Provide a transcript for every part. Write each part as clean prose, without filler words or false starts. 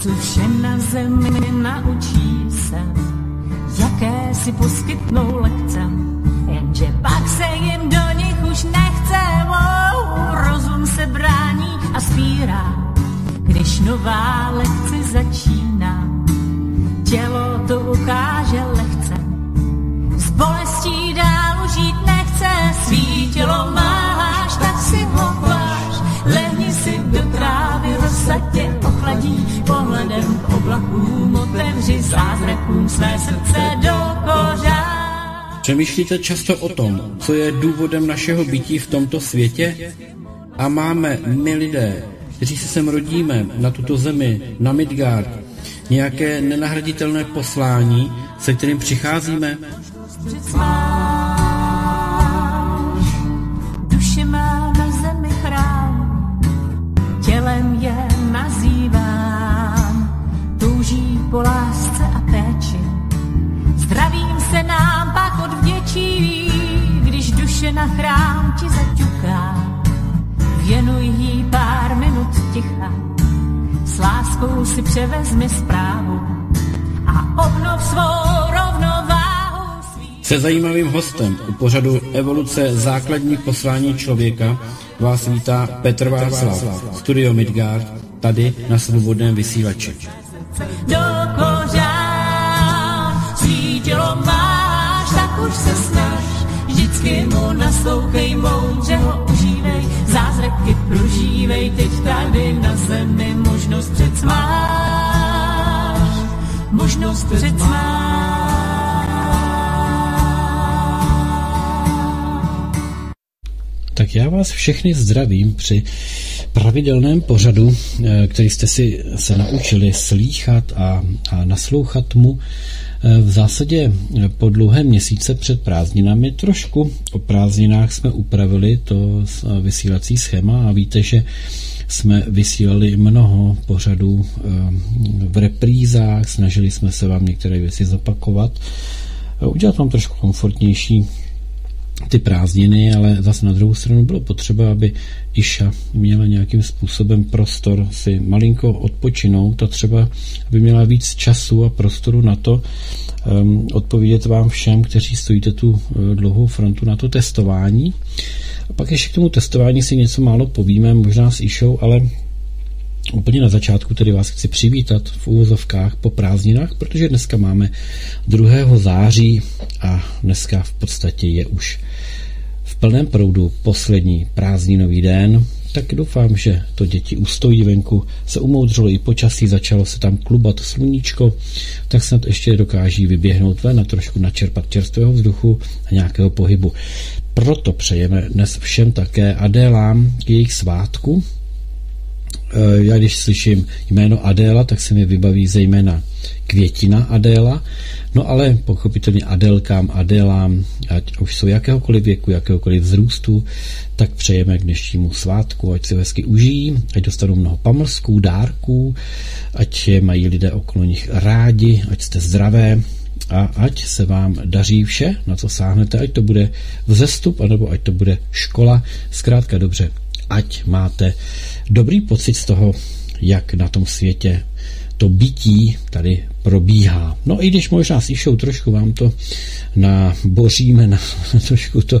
tu vše na zemi naučí se, jaké si poskytnou lekce, jenže pak se jim do nich už nechce. Rozum se brání a spírá, když nová lekce začíná. Tělo to ukáže lehce, s bolestí dál žít nechce. Svý tělo máš, tak si ho váž, lehni si do trávy, rosa tě ochladí. Pohledem k oblakům otevři zázrakům své srdce do kořán. Přemýšlíte často o tom, co je důvodem našeho bytí v tomto světě? A máme my lidé, kteří se sem rodíme, na tuto zemi, na Midgard, nějaké nenahraditelné poslání, se kterým přicházíme? Duše má na zemi chrám, tělem je nazývám, touží po lásce a péči, zdravím se nám pak odvděčí, když duše na chrám ti zaťuká. Věnuj jí pár minut ticha, s láskou si převezmi zprávu a obnov svou rovnováhu. Se zajímavým hostem u pořadu Evoluce základní poslání člověka vás vítá Petr Václav, Studio Midgard, tady na Svobodném vysílači. Do kořán, svý tělo máš, tak už se snaž, vždycky mu naslouchej, moudře ho užívej, zázraky prožívej, teď tady na zemi možnost přec máš, možnost přec máš. Tak já vás všechny zdravím při pravidelném pořadu, který jste si se naučili slýchat a naslouchat mu. V zásadě po dlouhém měsíce před prázdninami trošku o prázdninách jsme upravili to vysílací schéma a víte, že jsme vysílali mnoho pořadů v reprízách, snažili jsme se vám některé věci zopakovat, udělat vám trošku komfortnější ty prázdniny, ale zase na druhou stranu bylo potřeba, aby Iša měla nějakým způsobem prostor si malinko odpočinout a třeba aby měla víc času a prostoru na to odpovědět vám všem, kteří stojíte tu dlouhou frontu na to testování. A pak ještě k tomu testování si něco málo povíme, možná s Išou, ale úplně na začátku tedy vás chci přivítat v úvozovkách po prázdninách, protože dneska máme 2. září a dneska v podstatě je už v plném proudu poslední prázdninový den, tak doufám, že to děti ustojí venku, se umoudřilo i počasí, začalo se tam klubat sluníčko, tak snad ještě dokáží vyběhnout ven a trošku načerpat čerstvého vzduchu a nějakého pohybu. Proto přejeme dnes všem také Adélám k jejich svátku. Já když slyším jméno Adéla, tak se mi vybaví zejména květina Adéla, no ale pochopitelně Adélkám, Adélám, ať už jsou jakéhokoliv věku, jakéhokoliv vzrůstu, tak přejeme k dnešnímu svátku, ať se hezky užijí, ať dostanou mnoho pamlsků, dárků, ať je mají lidé okolo nich rádi, ať jste zdravé a ať se vám daří vše, na co sáhnete, ať to bude vzestup, anebo ať to bude škola, zkrátka dobře, ať máte dobrý pocit z toho, jak na tom světě to bytí tady probíhá. No i když možná s Išou trošku vám to naboříme, trošku to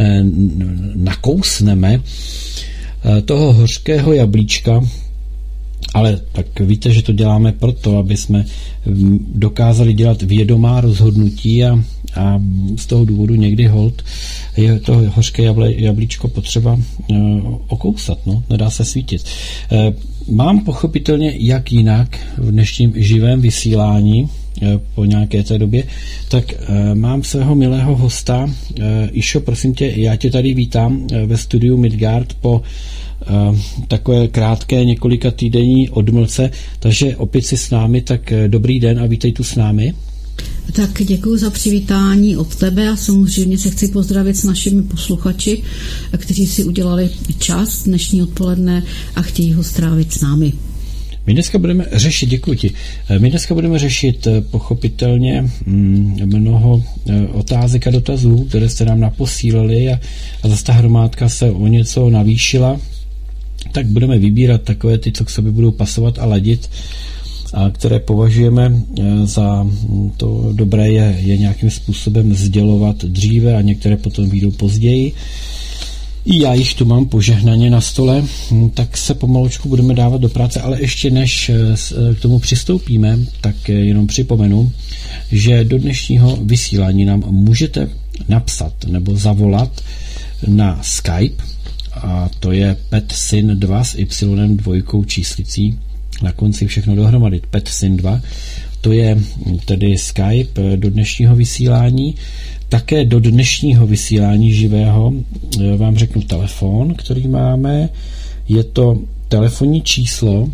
nakousneme, toho hořkého jablíčka, ale tak víte, že to děláme proto, aby jsme dokázali dělat vědomá rozhodnutí a z toho důvodu někdy holt je to hořké jablíčko potřeba okousat, no, nedá se svítit. Mám pochopitelně jak jinak v dnešním živém vysílání po nějaké té době, tak mám svého milého hosta. Išo, prosím tě, já tě tady vítám ve studiu Midgard po takové krátké několika týdenní odmlce, takže opět si s námi, tak dobrý den a vítej tu s námi. Tak děkuji za přivítání od tebe a samozřejmě se chci pozdravit s našimi posluchači, kteří si udělali čas dnešní odpoledne a chtějí ho strávit s námi. My dneska budeme řešit, děkuji ti, my dneska budeme řešit pochopitelně mnoho otázek a dotazů, které jste nám naposílali a zase ta hromádka se o něco navýšila, tak budeme vybírat takové ty, co k sobě budou pasovat a ladit. a které považujeme za to dobré je nějakým způsobem sdělovat dříve a některé potom vyjdou později. I já jich tu mám požehnaně na stole, tak se pomalučku budeme dávat do práce, ale ještě než k tomu přistoupíme, tak jenom připomenu, že do dnešního vysílání nám můžete napsat nebo zavolat na Skype, a to je PetSyn2 s Y2 číslicí, na konci všechno dohromady, PetSyn2, to je tedy Skype do dnešního vysílání. Také do dnešního vysílání živého vám řeknu telefon, který máme. Je to telefonní číslo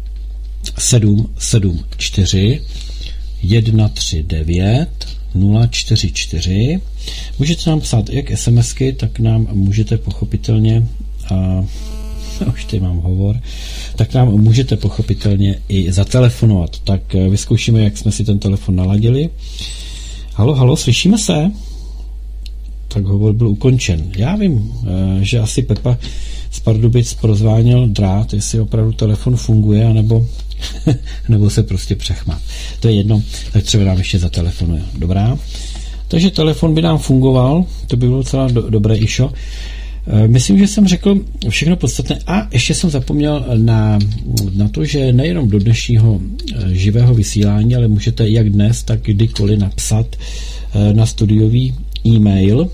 774 139 044. Můžete nám psát jak SMSky, tak nám můžete pochopitelně už tady mám hovor, tak nám můžete pochopitelně i zatelefonovat. Tak vyzkoušíme, jak jsme si ten telefon naladili. Halo, slyšíme se? Tak hovor byl ukončen. Já vím, že asi Pepa z Pardubic prozvánil drát, jestli opravdu telefon funguje, nebo se prostě přechmat. To je jedno, tak třeba nám ještě zatelefonuje. Dobrá? Takže telefon by nám fungoval, to by bylo docela dobré, Išo. Myslím, že jsem řekl všechno podstatné a ještě jsem zapomněl na to, že nejenom do dnešního živého vysílání, ale můžete jak dnes, tak kdykoliv napsat na studiový e-mail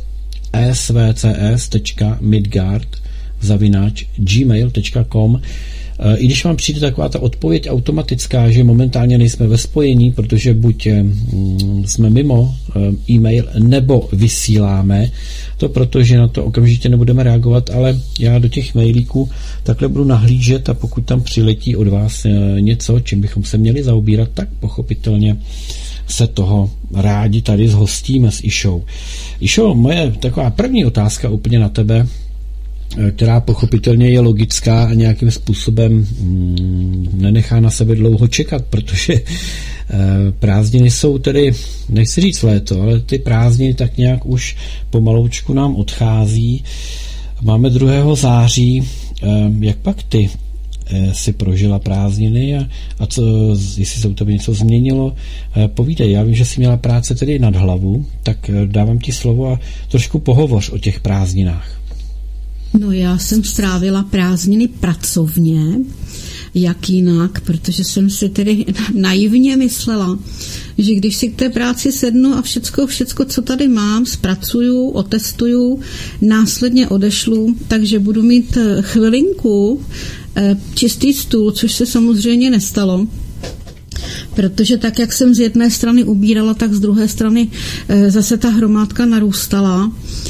svcs.midgard@gmail.com. I když vám přijde taková ta odpověď automatická, že momentálně nejsme ve spojení, protože buď jsme mimo e-mail, nebo vysíláme, to protože na to okamžitě nebudeme reagovat, ale já do těch mailíků takhle budu nahlížet a pokud tam přiletí od vás něco, čím bychom se měli zaobírat, tak pochopitelně se toho rádi tady zhostíme s Išou. Išo, moje taková první otázka úplně na tebe, která pochopitelně je logická a nějakým způsobem nenechá na sebe dlouho čekat, protože prázdniny jsou tedy, nechci říct léto, ale ty prázdniny tak nějak už pomaloučku nám odchází. Máme 2. září. Jak pak ty si prožila prázdniny a co, jestli se u tebe něco změnilo, povídej. Já vím, že jsi měla práce tedy nad hlavu, tak dávám ti slovo a trošku pohovoř o těch prázdninách. No, já jsem strávila prázdniny pracovně, jak jinak, protože jsem si tedy naivně myslela, že když si k té práci sednu a všecko, co tady mám, zpracuju, otestuju, následně odešlu, takže budu mít chvilinku čistý stůl, což se samozřejmě nestalo. Protože tak, jak jsem z jedné strany ubírala, tak z druhé strany zase ta hromádka narůstala.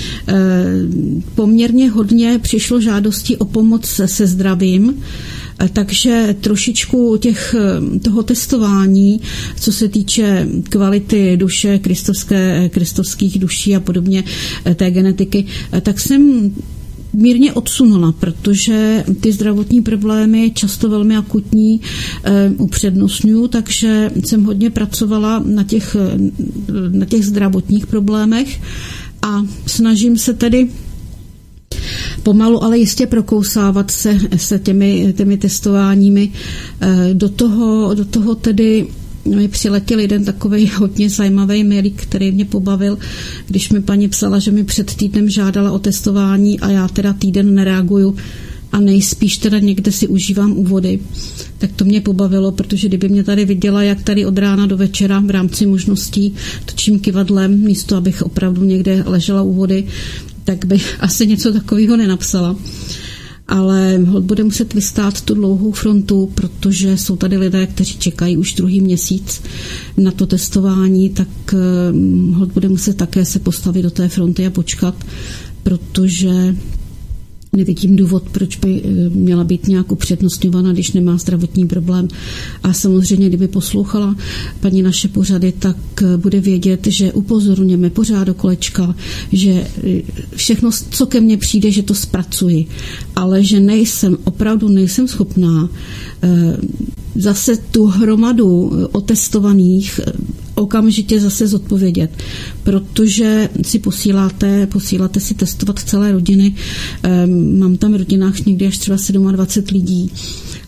Poměrně hodně přišlo žádostí o pomoc se zdravím, takže trošičku toho testování, co se týče kvality duše, kristovských duší a podobně, té genetiky, tak jsem mírně odsunula, protože ty zdravotní problémy, často velmi akutní, upřednostňuji, takže jsem hodně pracovala na těch zdravotních problémech a snažím se tedy pomalu, ale jistě prokousávat se těmi testováními. Do toho tedy mi přiletěl jeden takovej hodně zajímavý mailík, který mě pobavil, když mi paní psala, že mi před týdnem žádala o testování a já teda týden nereaguju a nejspíš teda někde si užívám u vody. Tak to mě pobavilo, protože kdyby mě tady viděla, jak tady od rána do večera v rámci možností točím kyvadlem, místo abych opravdu někde ležela u vody, tak bych asi něco takového nenapsala. Ale bude muset vystát tu dlouhou frontu, protože jsou tady lidé, kteří čekají už 2. měsíc na to testování, tak bude muset také se postavit do té fronty a počkat, protože nevidím důvod, proč by měla být nějak upřednostňována, když nemá zdravotní problém. A samozřejmě, kdyby poslouchala paní naše pořady, tak bude vědět, že upozorněme pořád do kolečka, že všechno, co ke mně přijde, že to zpracuji, ale že opravdu nejsem schopná zase tu hromadu otestovaných okamžitě zase zodpovědět, protože si posíláte si testovat celé rodiny. Mám tam v rodinách někdy až třeba 27 lidí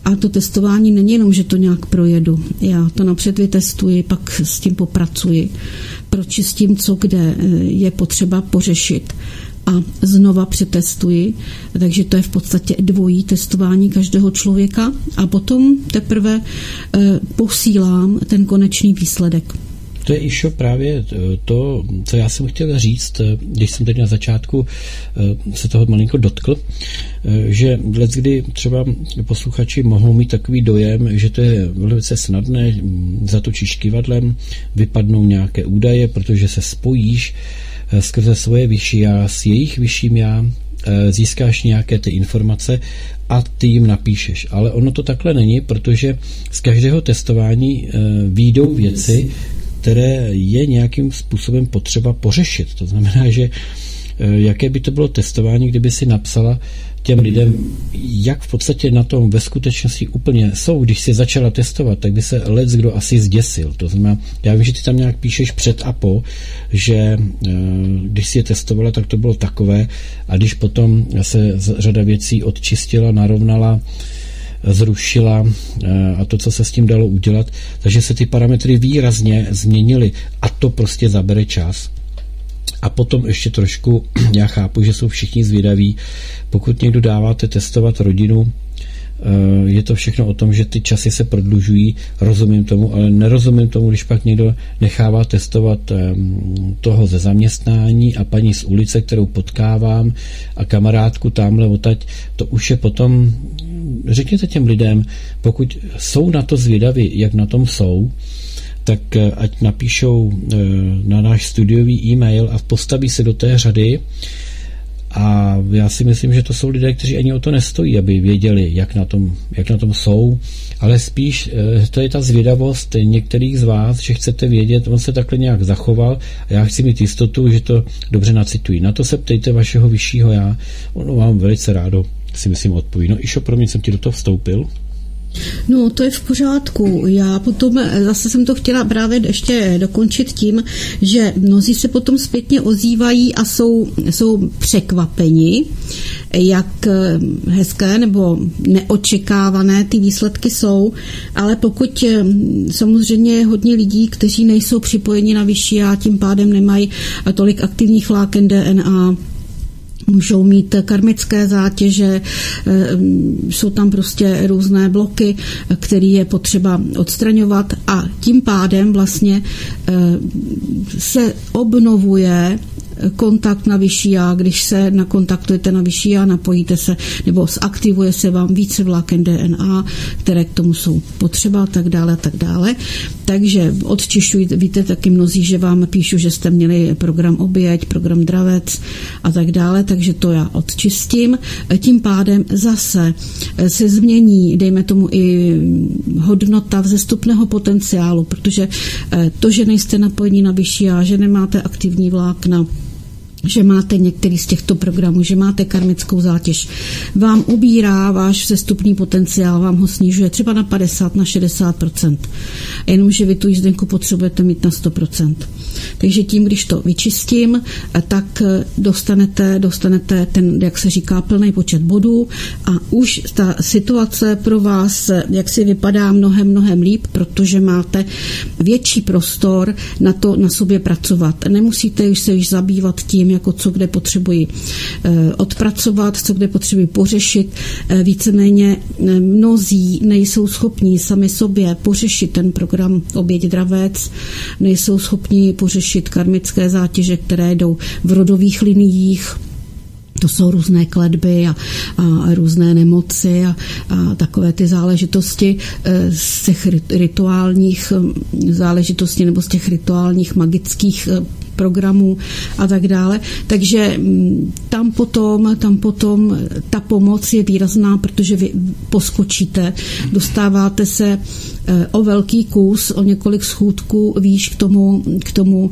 A to testování není jenom, že to nějak projedu. Já to napřed vytestuji, pak s tím popracuji, pročistím, co kde je potřeba pořešit a znova přetestuji. Takže to je v podstatě dvojí testování každého člověka a potom teprve posílám ten konečný výsledek. To je, Išo, právě to, co já jsem chtěl říct, když jsem teď na začátku se toho malinko dotkl, že leckdy třeba posluchači mohou mít takový dojem, že to je velice snadné, zatočíš kyvadlem, vypadnou nějaké údaje, protože se spojíš skrze svoje vyšší já s jejich vyšším já, získáš nějaké ty informace a ty jim napíšeš. Ale ono to takhle není, protože z každého testování vyjdou věci, které je nějakým způsobem potřeba pořešit. To znamená, že jaké by to bylo testování, kdyby si napsala těm lidem, jak v podstatě na tom ve skutečnosti úplně jsou. Když si začala testovat, tak by se leckdo asi zděsil. To znamená, já vím, že ty tam nějak píšeš před a po, že když si je testovala, tak to bylo takové a když potom se řada věcí odčistila, narovnala, zrušila a to, co se s tím dalo udělat, takže se ty parametry výrazně změnily a to prostě zabere čas. A potom ještě trošku, já chápu, že jsou všichni zvědaví, pokud někdo dáváte testovat rodinu, je to všechno o tom, že ty časy se prodlužují, rozumím tomu, ale nerozumím tomu, když pak někdo nechává testovat toho ze zaměstnání a paní z ulice, kterou potkávám a kamarádku tamhle odtať, to už je potom, řekněte těm lidem, pokud jsou na to zvědaví, jak na tom jsou, tak ať napíšou na náš studiový e-mail a postaví se do té řady a já si myslím, že to jsou lidé, kteří ani o to nestojí, aby věděli, jak na tom jsou, ale spíš to je ta zvědavost některých z vás, že chcete vědět, on se takhle nějak zachoval a já chci mít jistotu, že to dobře nacitují. Na to se ptejte vašeho vyššího já, ono vám velice rádo, si myslím, odpoví. No Išo, promiň, jsem ti do toho vstoupil. No, to je v pořádku. Já potom zase jsem to chtěla právě ještě dokončit tím, že mnozí se potom zpětně ozývají a jsou překvapeni, jak hezké nebo neočekávané ty výsledky jsou, ale pokud samozřejmě je hodně lidí, kteří nejsou připojeni na vyšší a tím pádem nemají tolik aktivních vláken DNA, můžou mít karmické zátěže, jsou tam prostě různé bloky, které je potřeba odstraňovat a tím pádem vlastně se obnovuje kontakt na vyšší já, když se nakontaktujete na vyšší já, napojíte se nebo zaktivuje se vám více vláken DNA, které k tomu jsou potřeba a tak dále a tak dále. Takže odčišťují, víte taky mnozí, že vám píšu, že jste měli program Oběť, program Dravec a tak dále, takže to já odčistím. Tím pádem zase se změní, dejme tomu i hodnota vzestupného potenciálu, protože to, že nejste napojení na vyšší já, že nemáte aktivní vlákna, že máte některý z těchto programů, že máte karmickou zátěž, vám ubírá váš vzestupný potenciál, vám ho snižuje třeba na 50, na 60%. Jenomže vy tu jízdenku potřebujete mít na 100%. Takže tím, když to vyčistím, tak dostanete ten, jak se říká, plný počet bodů a už ta situace pro vás, jak si vypadá mnohem líp, protože máte větší prostor na to na sobě pracovat. Nemusíte už se zabývat tím, jako co kde potřebuji odpracovat, co kde potřebuji pořešit. Víceméně mnozí nejsou schopní sami sobě pořešit ten program Oběť Dravec, nejsou schopni pořešit karmické zátěže, které jdou v rodových liniích. To jsou různé kletby a různé nemoci a takové ty záležitosti z těch rituálních záležitostí nebo z těch rituálních magických programů a tak dále. Takže tam potom ta pomoc je výrazná, protože vy poskočíte, dostáváte se o velký kus, o několik schůdků výš k tomu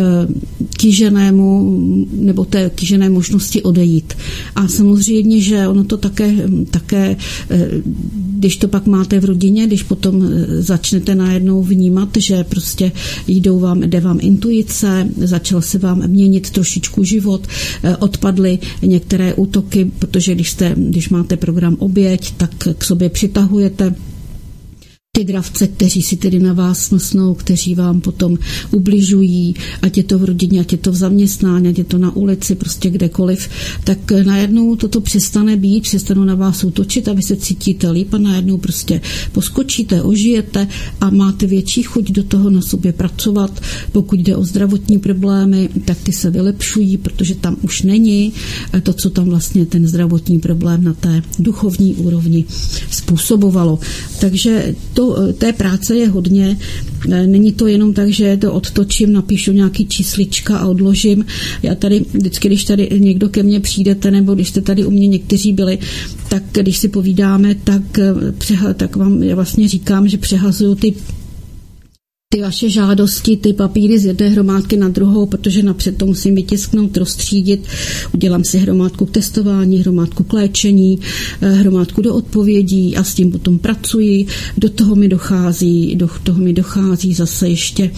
kýženému nebo té kýžené možnosti odejít. A samozřejmě, že ono to také když to pak máte v rodině, když potom začnete najednou vnímat, že prostě jde vám intuice, začal se vám měnit trošičku život, odpadly některé útoky, protože když máte program Oběť, tak k sobě přitahujete ty dravce, kteří si tedy na vás smlsnou, kteří vám potom ubližují, ať je to v rodině, ať je to v zaměstnání, ať je to na ulici, prostě kdekoliv, tak najednou toto přestane být, přestanou na vás útočit a vy se cítíte líp a najednou prostě poskočíte, ožijete a máte větší chuť do toho na sobě pracovat. Pokud jde o zdravotní problémy, tak ty se vylepšují, protože tam už není to, co tam vlastně ten zdravotní problém na té duchovní úrovni způsobovalo. Takže té práce je hodně. Není to jenom tak, že to odtočím, napíšu nějaký číslička a odložím. Já tady vždycky, když tady někdo ke mně přijdete, nebo když jste tady u mě někteří byli, tak když si povídáme, tak vám já vlastně říkám, že přehazuju ty vaše žádosti, ty papíry z jedné hromádky na druhou, protože napřed to musím vytisknout, rozstřídit. Udělám si hromádku k testování, hromádku k léčení, hromádku do odpovědí a s tím potom pracuji. Do toho mi dochází zase ještě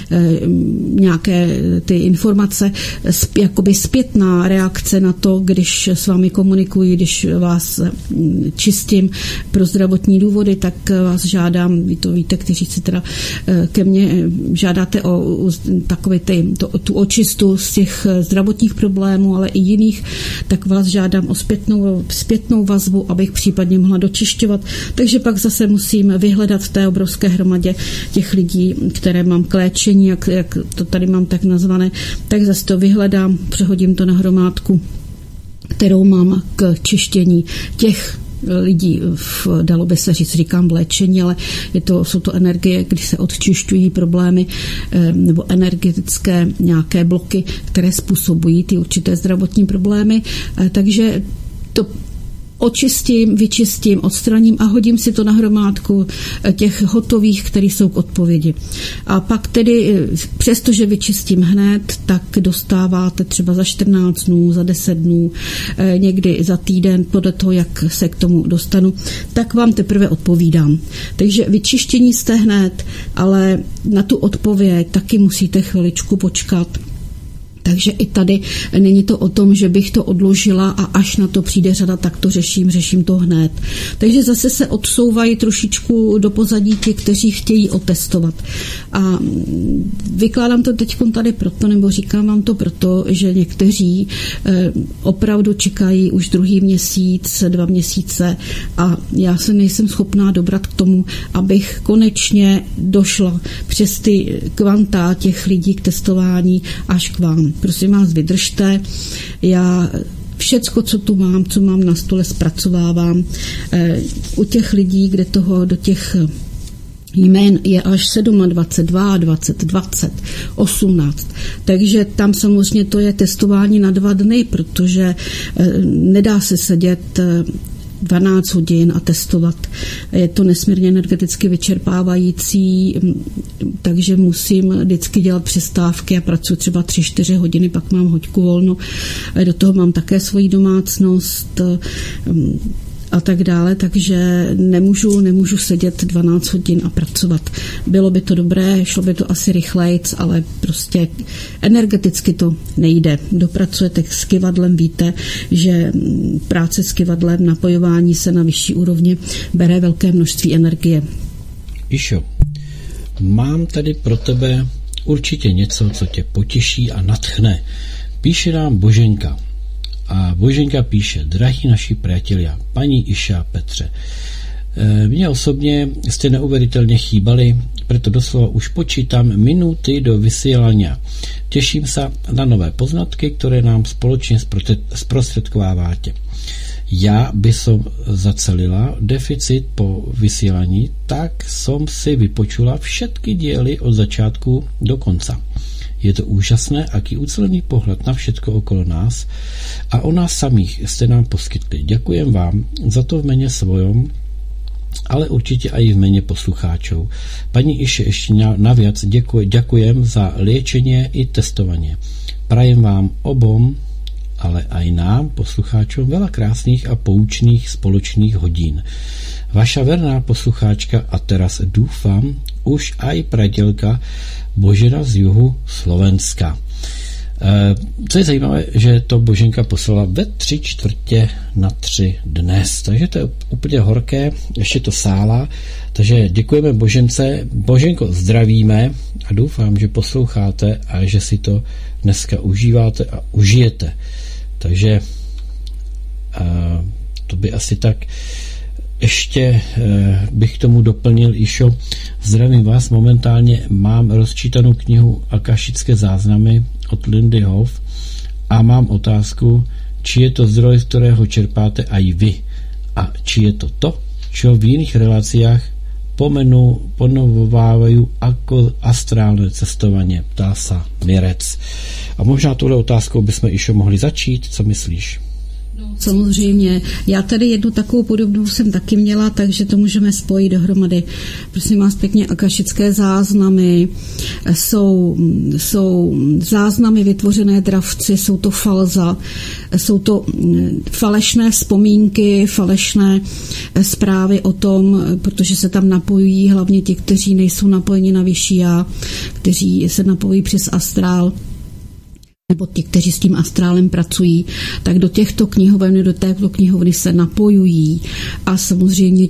nějaké ty informace, jakoby zpětná reakce na to, když s vámi komunikuji, když vás čistím pro zdravotní důvody, tak vás žádám, vy to víte, kteří si teda ke mně žádáte o takový tu očistu z těch zdravotních problémů, ale i jiných, tak vás žádám o zpětnou vazbu, abych případně mohla dočišťovat. Takže pak zase musím vyhledat v té obrovské hromadě těch lidí, které mám k léčení, jak to tady mám tak nazvané, tak zase to vyhledám, přehodím to na hromádku, kterou mám k čištění těch lidí, dalo by se říct, říkám v léčení, ale jsou to energie, kdy se odčišťují problémy nebo energetické nějaké bloky, které způsobují ty určité zdravotní problémy. Takže to očistím, vyčistím, odstraním a hodím si to na hromádku těch hotových, který jsou k odpovědi. A pak tedy, přestože vyčistím hned, tak dostáváte třeba za 14 dnů, za 10 dnů, někdy za týden, podle toho, jak se k tomu dostanu, tak vám teprve odpovídám. Takže vyčištění jste hned, ale na tu odpověď taky musíte chviličku počkat. Takže i tady není to o tom, že bych to odložila a až na to přijde řada, tak to řeším to hned. Takže zase se odsouvají trošičku do pozadí ti, kteří chtějí otestovat. A vykládám to teď tady proto, nebo říkám vám to proto, že někteří opravdu čekají už druhý měsíc, 2 měsíce a já se nejsem schopná dobrat k tomu, abych konečně došla přes ty kvanta těch lidí k testování až k vám. Prosím vás, vydržte. Já všecko, co mám na stole, zpracovávám. U těch lidí, kde do těch jmén je až 27, 20, 20, 18. Takže tam samozřejmě to je testování na 2 dny, protože nedá se sedět 12 hodin a testovat. Je to nesmírně energeticky vyčerpávající, takže musím vždycky dělat přestávky a pracuji třeba 3-4 hodiny, pak mám hoďku volno. Do toho mám také svoji domácnost a tak dále, takže nemůžu sedět 12 hodin a pracovat. Bylo by to dobré, šlo by to asi rychlejc, ale prostě energeticky to nejde. Dopracujete s kyvadlem, víte, že práce s kyvadlem, napojování se na vyšší úrovně bere velké množství energie. Išo, mám tady pro tebe určitě něco, co tě potěší a nadchne. Píše nám Boženka. A Boženka píše: drahí naši priatelia, paní Iša, Petře, mně osobně jste neuvěřitelně chýbali, preto doslova už počítám minuty do vysílání. Těším se na nové poznatky, které nám společně zprostředkováváte. Já by som zacelila deficit po vysílání, tak som si vypočula všetky diely od začátku do konca. Je to úžasné, aký ucelený pohled na všetko okolo nás a o nás samých jste nám poskytli. Ďakujem vám za to v mene svojom, ale určitě i v mene poslucháčov. Paní Iše, ještě naviac ďakujem za liečenie i testovanie. Prajem vám obom, ale aj nám, poslucháčom, veľa krásných a poučných spoločných hodín. Vaša verná poslucháčka a teraz dúfam už aj pradělka Božena z jihu Slovenska. Co je zajímavé, že to Boženka poslala ve 3/4 dnes, takže to je úplně horké, ještě to sála, takže děkujeme Božence. Boženko, zdravíme a doufám, že posloucháte a že si to dneska užíváte a užijete. Takže to by asi tak. Ještě bych k tomu doplnil, Išo, zdravím vás, momentálně mám rozčítanou knihu Akašické záznamy od Lindy Hoff a mám otázku, či je to zdroj, z kterého čerpáte aj vy a či je to to, čo v jiných reláciách ponovovávajú ako astrálne cestovanie, ptá sa Mirec. A možná touhle otázkou bychom, Išo, mohli začít, co myslíš? Samozřejmě. Já tady jednu takovou podobnou jsem taky měla, takže to můžeme spojit dohromady. Prosím vás pěkně, akašické záznamy jsou záznamy vytvořené dravci, jsou to falza, jsou to falešné vzpomínky, falešné zprávy o tom, protože se tam napojují hlavně ti, kteří nejsou napojeni na vyšší já, kteří se napojí přes astrál, nebo ti, kteří s tím astrálem pracují, tak do těchto knihoven, do této knihovny se napojují a samozřejmě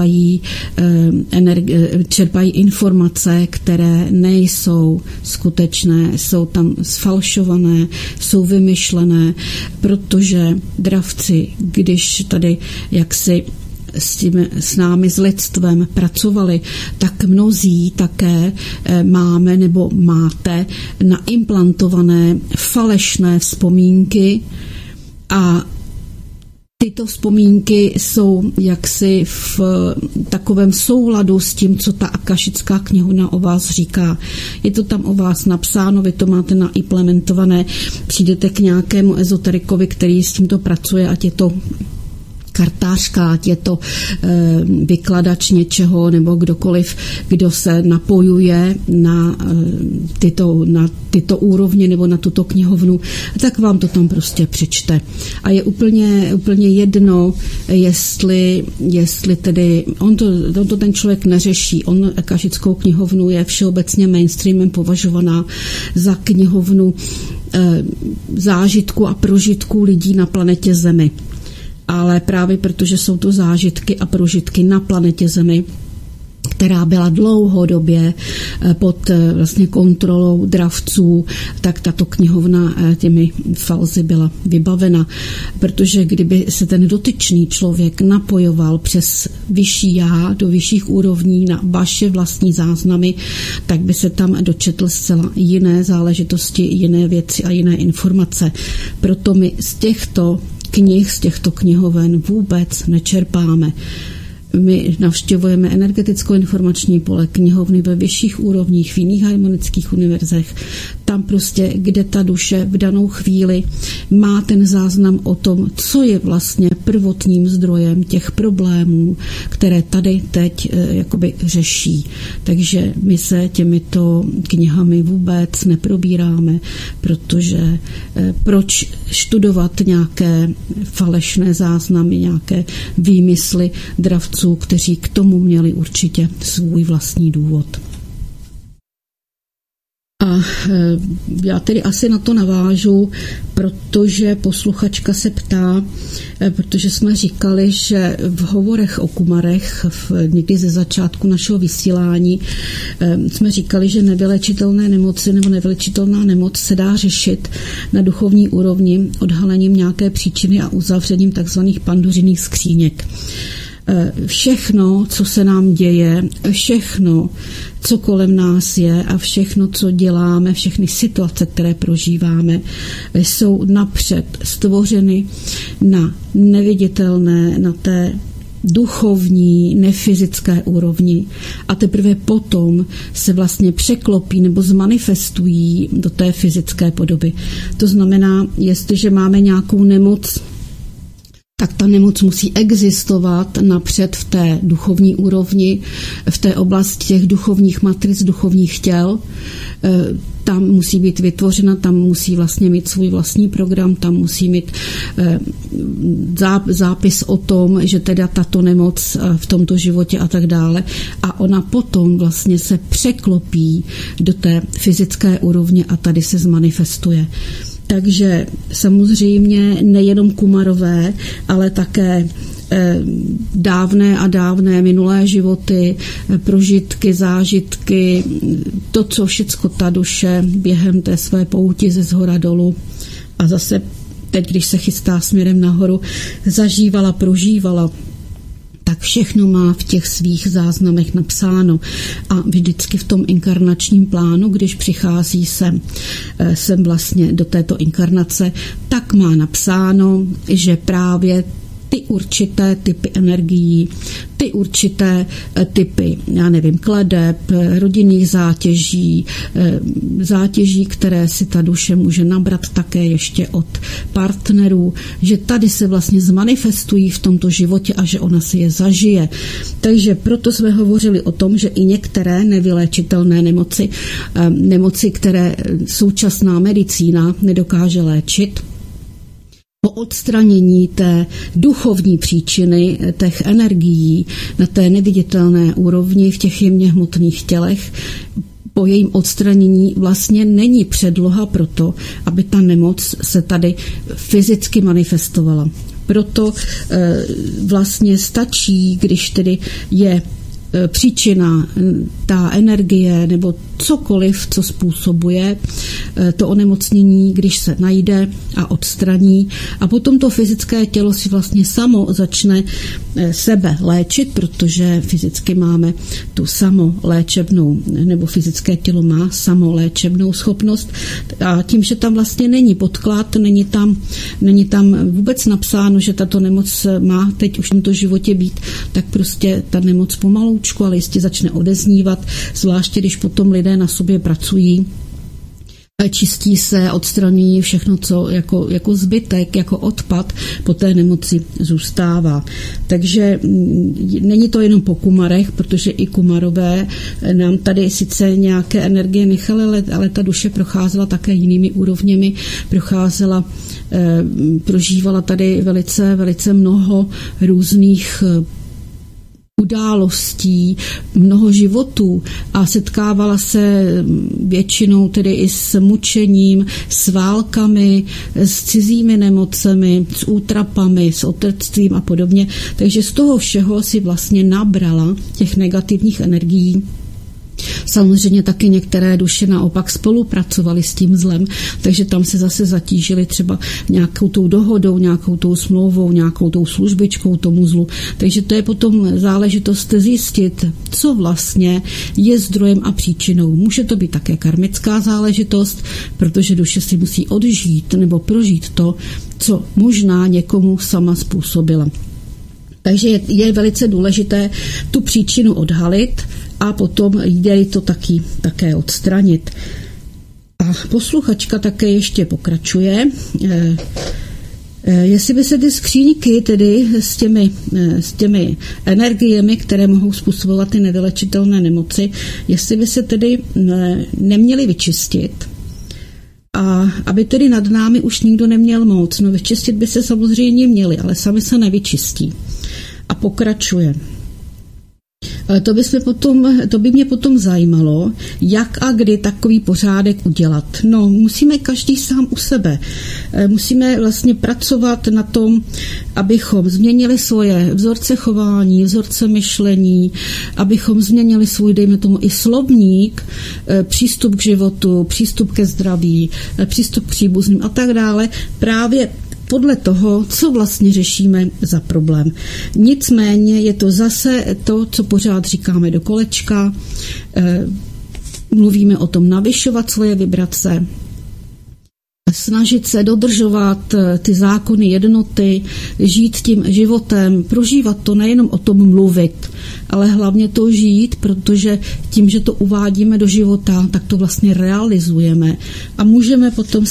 čerpají informace, které nejsou skutečné, jsou tam sfalšované, jsou vymyšlené, protože dravci, když tady jaksi s námi, s lidstvem pracovali, tak mnozí také máme nebo máte naimplantované falešné vzpomínky a tyto vzpomínky jsou jaksi v takovém souladu s tím, co ta akašická knihovna o vás říká. Je to tam o vás napsáno, vy to máte naimplementované, přijdete k nějakému ezoterikovi, který s tímto pracuje, ať je to kartářka, ať je to vykladač něčeho nebo kdokoliv, kdo se napojuje na tyto úrovně nebo na tuto knihovnu, tak vám to tam prostě přečte. A je úplně jedno, jestli tedy, on to ten člověk neřeší. On akašickou knihovnu je všeobecně mainstreamem považovaná za knihovnu zážitku a prožitku lidí na planetě Zemi. Ale právě protože jsou to zážitky a prožitky na planetě Zemi, která byla dlouhodobě pod vlastně kontrolou dravců, tak tato knihovna těmi falzy byla vybavena. Protože kdyby se ten dotyčný člověk napojoval přes vyšší já do vyšších úrovní na vaše vlastní záznamy, tak by se tam dočetl zcela jiné záležitosti, jiné věci a jiné informace. Proto my z těchto knihoven vůbec nečerpáme. My navštěvujeme energeticko-informační pole, knihovny ve vyšších úrovních, v jiných harmonických univerzech. Tam prostě, kde ta duše v danou chvíli má ten záznam o tom, co je vlastně prvotním zdrojem těch problémů, které tady teď jakoby řeší. Takže my se těmito knihami vůbec neprobíráme, protože proč studovat nějaké falešné záznamy, nějaké výmysly dravců, kteří k tomu měli určitě svůj vlastní důvod. A já tedy asi na to navážu, protože posluchačka se ptá, protože jsme říkali, že v hovorech o kumarech někdy ze začátku našeho vysílání jsme říkali, že nevylečitelné nemoci nebo nevylečitelná nemoc se dá řešit na duchovní úrovni odhalením nějaké příčiny a uzavřením takzvaných pandořiných skříněk. Všechno, co se nám děje, všechno, co kolem nás je a všechno, co děláme, všechny situace, které prožíváme, jsou napřed stvořeny na neviditelné, na té duchovní, nefyzické úrovni a teprve potom se vlastně překlopí nebo zmanifestují do té fyzické podoby. To znamená, jestliže máme nějakou nemoc, tak ta nemoc musí existovat napřed v té duchovní úrovni, v té oblasti těch duchovních matric, duchovních těl. tam musí být vytvořena, tam musí vlastně mít svůj vlastní program, tam musí mít zápis o tom, že teda tato nemoc v tomto životě a tak dále. A ona potom vlastně se překlopí do té fyzické úrovně a tady se zmanifestuje. Takže samozřejmě nejenom Kumarové, ale také dávné a dávné minulé životy, prožitky, zážitky, to, co všecko ta duše během té své pouti ze shora dolů a zase teď, když se chystá směrem nahoru, zažívala, prožívala, tak všechno má v těch svých záznamech napsáno. A vždycky v tom inkarnačním plánu, když přichází sem vlastně do této inkarnace, tak má napsáno, že právě ty určité typy energií, ty určité typy, já nevím, kladeb, rodinných zátěží, které si ta duše může nabrat také ještě od partnerů, že tady se vlastně zmanifestují v tomto životě a že ona si je zažije. Takže proto jsme hovořili o tom, že i některé nevyléčitelné nemoci, které současná medicína nedokáže léčit, po odstranění té duchovní příčiny těch energií na té neviditelné úrovni v těch jemně hmotných tělech, po jejím odstranění vlastně není předloha pro to, aby ta nemoc se tady fyzicky manifestovala. Proto vlastně stačí, když tedy je příčina, ta energie nebo cokoliv, co způsobuje to onemocnění, když se najde a odstraní a potom to fyzické tělo si vlastně samo začne sebe léčit, protože fyzicky máme tu samoléčebnou, nebo fyzické tělo má samoléčebnou schopnost a tím, že tam vlastně není podklad, není tam vůbec napsáno, že tato nemoc má teď už v tomto životě být, tak prostě ta nemoc pomaloučku, ale jistě začne odeznívat, zvláště když potom lidé na sobě pracují, čistí se, odstraňují všechno, co jako zbytek, jako odpad po té nemoci zůstává. Takže není to jenom po Kumarech, protože i Kumarové nám tady sice nějaké energie nechaly, ale ta duše procházela také jinými úrovněmi, prožívala tady velice, velice mnoho různých událostí, mnoho životů a setkávala se většinou tedy i s mučením, s válkami, s cizími nemocemi, s útrapami, s otroctvím a podobně. Takže z toho všeho si vlastně nabrala těch negativních energií. Samozřejmě taky některé duše naopak spolupracovaly s tím zlem, takže tam se zase zatížili třeba nějakou tou dohodou, nějakou tou smlouvou, nějakou tou službičkou tomu zlu. Takže to je potom záležitost zjistit, co vlastně je zdrojem a příčinou. Může to být také karmická záležitost, protože duše si musí odžít nebo prožít to, co možná někomu sama způsobila. Takže je velice důležité tu příčinu odhalit a potom jde to také odstranit. A posluchačka také ještě pokračuje. Jestli by se ty skříňky tedy s těmi energiemi, které mohou způsobovat ty nevylečitelné nemoci, jestli by se tedy neměly vyčistit, a aby tedy nad námi už nikdo neměl moc. No vyčistit by se samozřejmě měli, ale sami se nevyčistí. A pokračuje. To by mě potom zajímalo, jak a kdy takový pořádek udělat. No, musíme každý sám u sebe. Musíme vlastně pracovat na tom, abychom změnili svoje vzorce chování, vzorce myšlení, abychom změnili svůj, dejme tomu, i slovník, přístup k životu, přístup ke zdraví, přístup k příbuzným a tak dále. Právě podle toho, co vlastně řešíme za problém. Nicméně je to zase to, co pořád říkáme do kolečka. Mluvíme o tom navyšovat svoje vibrace, snažit se dodržovat ty zákony jednoty, žít tím životem, prožívat to, nejenom o tom mluvit, ale hlavně to žít, protože tím, že to uvádíme do života, tak to vlastně realizujeme a můžeme potom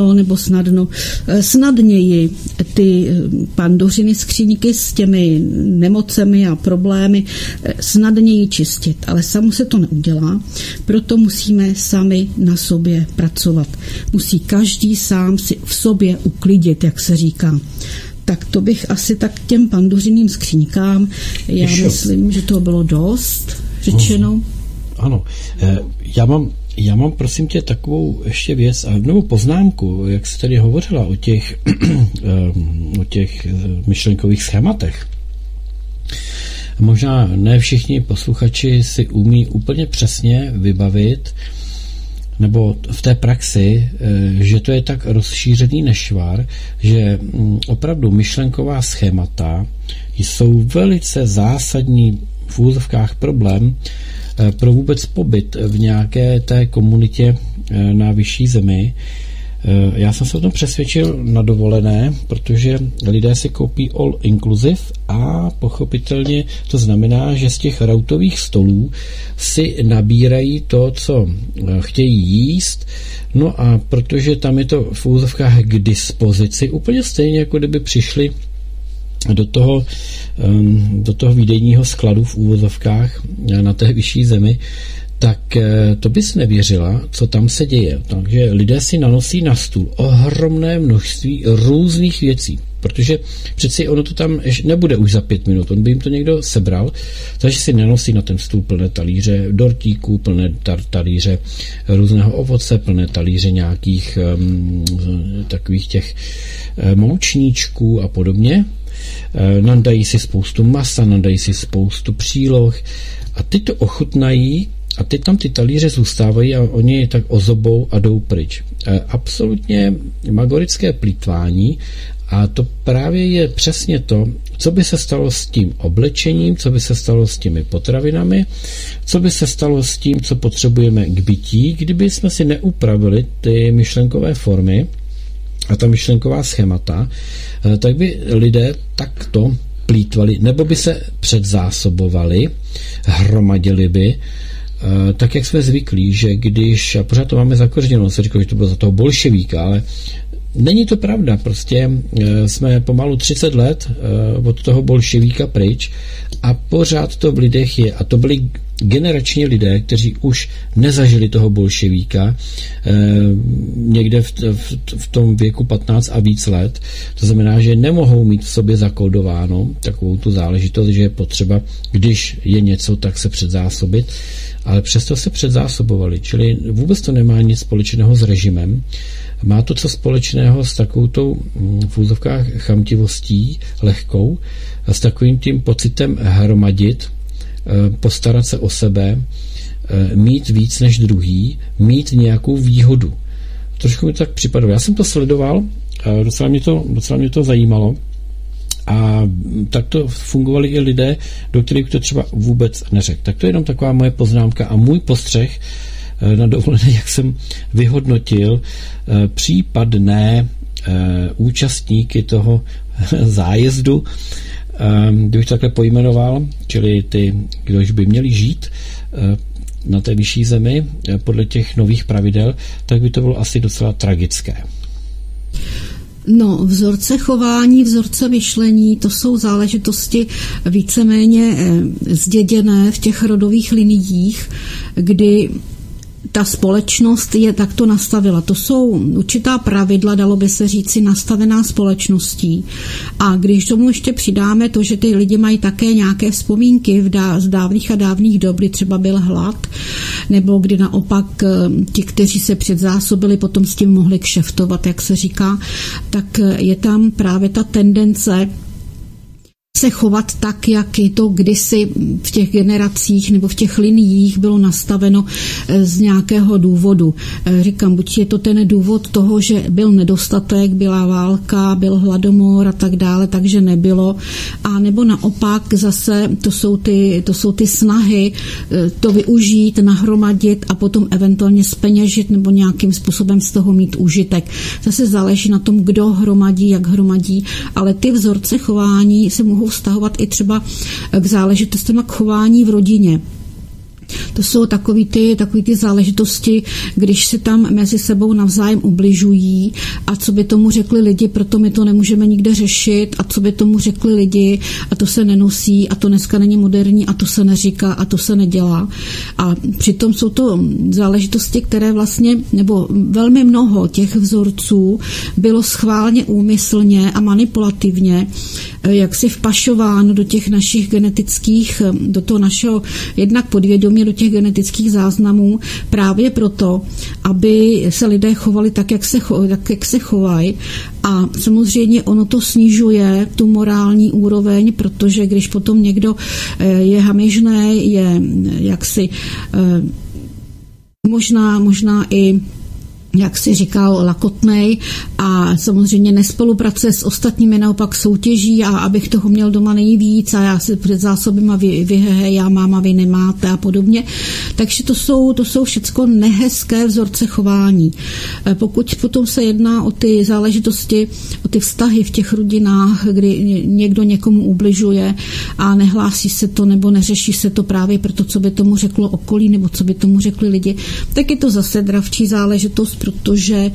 snadněji ty Pandořiny skříňky s těmi nemocemi a problémy snadněji čistit. Ale samo se to neudělá, proto musíme sami na sobě pracovat. Musí každý sám si v sobě uklidit, jak se říká. Tak to bych asi tak těm pandořiným skříňkám, myslím, že to bylo dost řečeno. Ano, já mám prosím tě takovou ještě věc, nebo poznámku, jak jsi tady hovořila o těch myšlenkových schématech. Možná ne všichni posluchači si umí úplně přesně vybavit, nebo v té praxi, že to je tak rozšířený nešvar, že opravdu myšlenková schémata jsou velice zásadní v úzovkách problém pro vůbec pobyt v nějaké té komunitě na vyšší zemi. Já jsem se o tom přesvědčil na dovolené, protože lidé si koupí all inclusive a pochopitelně to znamená, že z těch rautových stolů si nabírají to, co chtějí jíst, no a protože tam je to v úzovkách k dispozici, úplně stejně, jako kdyby přišli do toho výdejního skladu v úvozovkách na té vyšší zemi, tak to bys nevěřila, co tam se děje. Takže lidé si nanosí na stůl ohromné množství různých věcí, protože přeci ono to tam nebude už za 5 minut, on by jim to někdo sebral, takže si nanosí na ten stůl plné talíře dortíků, plné talíře různého ovoce, plné talíře nějakých takových těch moučníčků a podobně. Nandají si spoustu masa, nandají si spoustu příloh a ty to ochutnají a teď tam ty talíře zůstávají a oni tak ozobou a jdou pryč. Absolutně magorické plýtvání a to právě je přesně to, co by se stalo s tím oblečením, co by se stalo s těmi potravinami, co by se stalo s tím, co potřebujeme k bytí, kdyby jsme si neupravili ty myšlenkové formy a ta myšlenková schémata, tak by lidé takto plýtvali, nebo by se předzásobovali, hromadili by, tak jak jsme zvyklí, že když, a pořád to máme zakořeněno, se říká, že to bylo za toho bolševíka, ale není to pravda, prostě jsme pomalu 30 let od toho bolševíka pryč a pořád to v lidech je a to byli generační lidé, kteří už nezažili toho bolševíka někde v tom věku 15 a víc let. To znamená, že nemohou mít v sobě zakódováno takovou tu záležitost, že je potřeba, když je něco, tak se předzásobit, ale přesto se předzásobovali, čili vůbec to nemá nic společného s režimem. Má to co společného s takovou tou v úzovkách chamtivostí lehkou a s takovým tím pocitem hromadit, postarat se o sebe, mít víc než druhý, mít nějakou výhodu. Trošku mi to tak připadalo. Já jsem to sledoval, docela mě to zajímalo a tak to fungovali i lidé, do kterých to třeba vůbec neřekl. Tak to je jenom taková moje poznámka a můj postřeh na dovolené, jak jsem vyhodnotil případné účastníky toho zájezdu, kdybych to takhle pojmenoval, čili ty, kdož by měli žít na té vyšší zemi podle těch nových pravidel, tak by to bylo asi docela tragické. No, vzorce chování, vzorce myšlení, to jsou záležitosti víceméně zděděné v těch rodových liniích, kdy ta společnost je takto nastavila. To jsou určitá pravidla, dalo by se říci, nastavená společností. A když tomu ještě přidáme to, že ty lidi mají také nějaké vzpomínky z dávných a dávných dob, kdy třeba byl hlad, nebo kdy naopak ti, kteří se předzásobili, potom s tím mohli kšeftovat, jak se říká, tak je tam právě ta tendence se chovat tak, jak je to kdysi v těch generacích nebo v těch liniích bylo nastaveno z nějakého důvodu. Říkám, buď je to ten důvod toho, že byl nedostatek, byla válka, byl hladomor a tak dále, takže nebylo. A nebo naopak zase to jsou ty snahy to využít, nahromadit a potom eventuálně zpeněžit nebo nějakým způsobem z toho mít užitek. Zase záleží na tom, kdo hromadí, jak hromadí, ale ty vzorce chování se mohou vztahovat i třeba k záležitostem a k chování v rodině. To jsou takový ty záležitosti, když se tam mezi sebou navzájem ubližují a co by tomu řekli lidi, proto my to nemůžeme nikde řešit a co by tomu řekli lidi a to se nenosí a to dneska není moderní a to se neříká a to se nedělá. A přitom jsou to záležitosti, které vlastně, nebo velmi mnoho těch vzorců bylo schválně úmyslně a manipulativně jaksi vpašováno do těch našich genetických, do toho našeho jednak podvědomí, do těch genetických záznamů právě proto, aby se lidé chovali tak, jak se chovají. A samozřejmě ono to snižuje tu morální úroveň, protože když potom někdo je hamižný, je jaksi možná i jak si říkal, lakotnej a samozřejmě nespolupracuje s ostatními, naopak soutěží a abych toho měl doma nejvíc a já si před zásobím a vy já mám a vy nemáte a podobně. Takže to jsou všecko nehezké vzorce chování. Pokud potom se jedná o ty záležitosti, o ty vztahy v těch rodinách, kdy někdo někomu ubližuje a nehlásí se to nebo neřeší se to právě proto, co by tomu řeklo okolí nebo co by tomu řekli lidi, tak je to zase dravčí záležitost, protože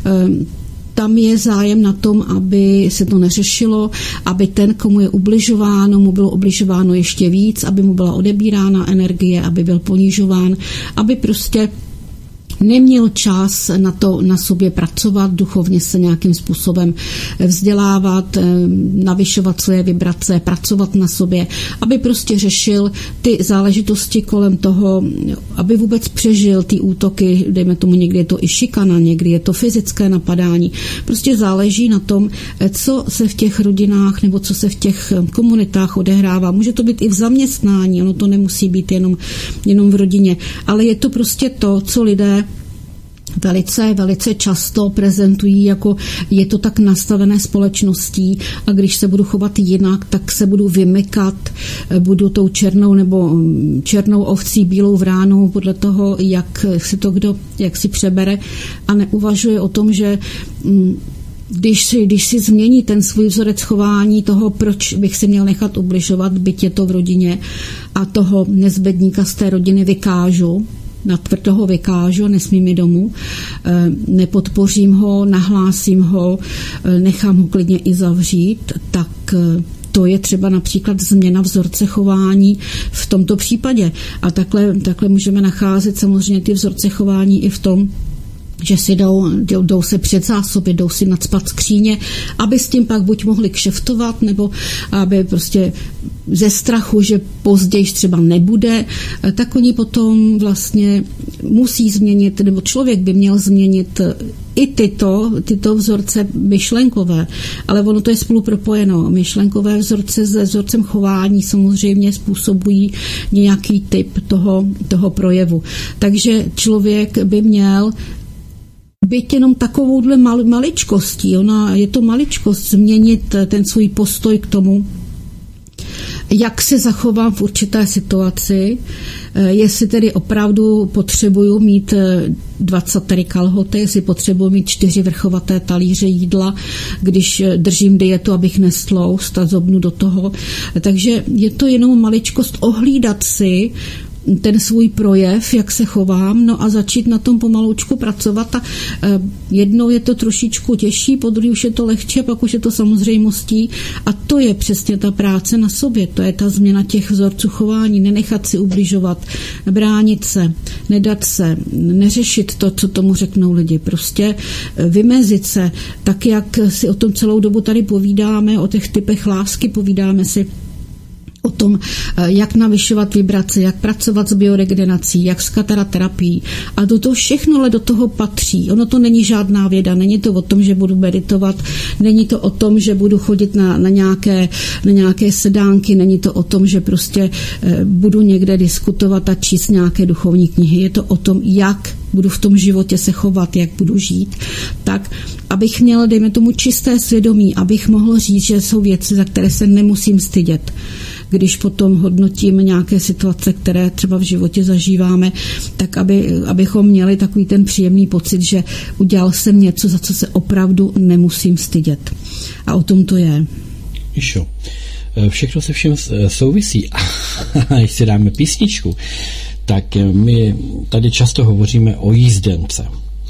tam je zájem na tom, aby se to neřešilo, aby ten, komu je ubližováno, mu bylo ubližováno ještě víc, aby mu byla odebírána energie, aby byl ponižován, aby prostě neměl čas na to na sobě pracovat, duchovně se nějakým způsobem vzdělávat, navyšovat své vibrace, pracovat na sobě, aby prostě řešil ty záležitosti kolem toho, aby vůbec přežil ty útoky, dejme tomu, někdy je to i šikana, někdy je to fyzické napadání. Prostě záleží na tom, co se v těch rodinách nebo co se v těch komunitách odehrává. Může to být i v zaměstnání, ono to nemusí být jenom v rodině, ale je to prostě to, co lidé velice často prezentují, jako je to tak nastavené společností a když se budu chovat jinak, tak se budu vymykat, budu tou černou ovcí, bílou vránou, podle toho, jak si přebere a neuvažuje o tom, že když si změní ten svůj vzorec chování toho, proč bych si měl nechat ubližovat, byť je to v rodině a toho nezbedníka z té rodiny vykážu, natvrdo ho vykážu, nesmím jít domů, nepodpořím ho, nahlásím ho, nechám ho klidně i zavřít, tak to je třeba například změna vzorce chování v tomto případě. A takhle můžeme nacházet samozřejmě ty vzorce chování i v tom, že si jdou se předzásobit, jdou si nacpat skříně, aby s tím pak buď mohli kšeftovat, nebo aby prostě ze strachu, že později třeba nebude, tak oni potom vlastně musí změnit, nebo člověk by měl změnit i tyto vzorce myšlenkové, ale ono to je spolu propojeno. Myšlenkové vzorce se vzorcem chování samozřejmě způsobují nějaký typ toho projevu. Takže člověk by měl být jenom takovouhle maličkostí. Je to maličkost změnit ten svůj postoj k tomu, jak se zachovám v určité situaci, jestli tedy opravdu potřebuju mít 20 kalhoty, jestli potřebuju mít 4 vrchovaté talíře jídla, když držím dietu, abych nestloust a zobnu do toho. Takže je to jenom maličkost ohlídat si ten svůj projev, jak se chovám, no a začít na tom pomaloučku pracovat a jednou je to trošičku těžší, podruhé už je to lehčí, pak už je to samozřejmostí a to je přesně ta práce na sobě, to je ta změna těch vzorců chování, nenechat si ubližovat, bránit se, nedat se, neřešit to, co tomu řeknou lidi, prostě vymezit se, tak jak si o tom celou dobu tady povídáme, o těch typech lásky, povídáme si o tom, jak navyšovat vibrace, jak pracovat s bioregenerací, jak s kataraterapií. A do toho všechno, ale do toho patří. Ono to není žádná věda, není to o tom, že budu meditovat, není to o tom, že budu chodit na nějaké sedánky, není to o tom, že prostě budu někde diskutovat a číst nějaké duchovní knihy. Je to o tom, jak budu v tom životě se chovat, jak budu žít, tak abych měla, dejme tomu, čisté svědomí, abych mohl říct, že jsou věci, za které se nemusím stydět. Když potom hodnotím nějaké situace, které třeba v životě zažíváme, tak abychom měli takový ten příjemný pocit, že udělal jsem něco, za co se opravdu nemusím stydět. A o tom to je. Išo, všechno se všem souvisí. A když si dáme písničku, tak my tady často hovoříme o jízdence.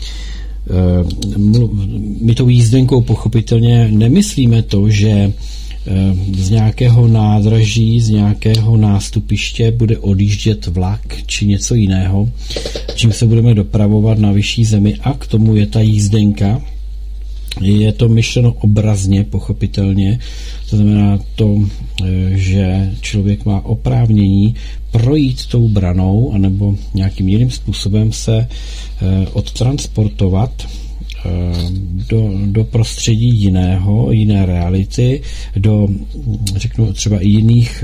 My tou jízdenkou pochopitelně nemyslíme to, že z nějakého nádraží, z nějakého nástupiště bude odjíždět vlak či něco jiného, čím se budeme dopravovat na vyšší zemi, a k tomu je ta jízdenka. Je to myšleno obrazně, pochopitelně. To znamená to, že člověk má oprávnění projít tou branou anebo nějakým jiným způsobem se odtransportovat do prostředí jiné reality, do, řeknu, třeba i jiných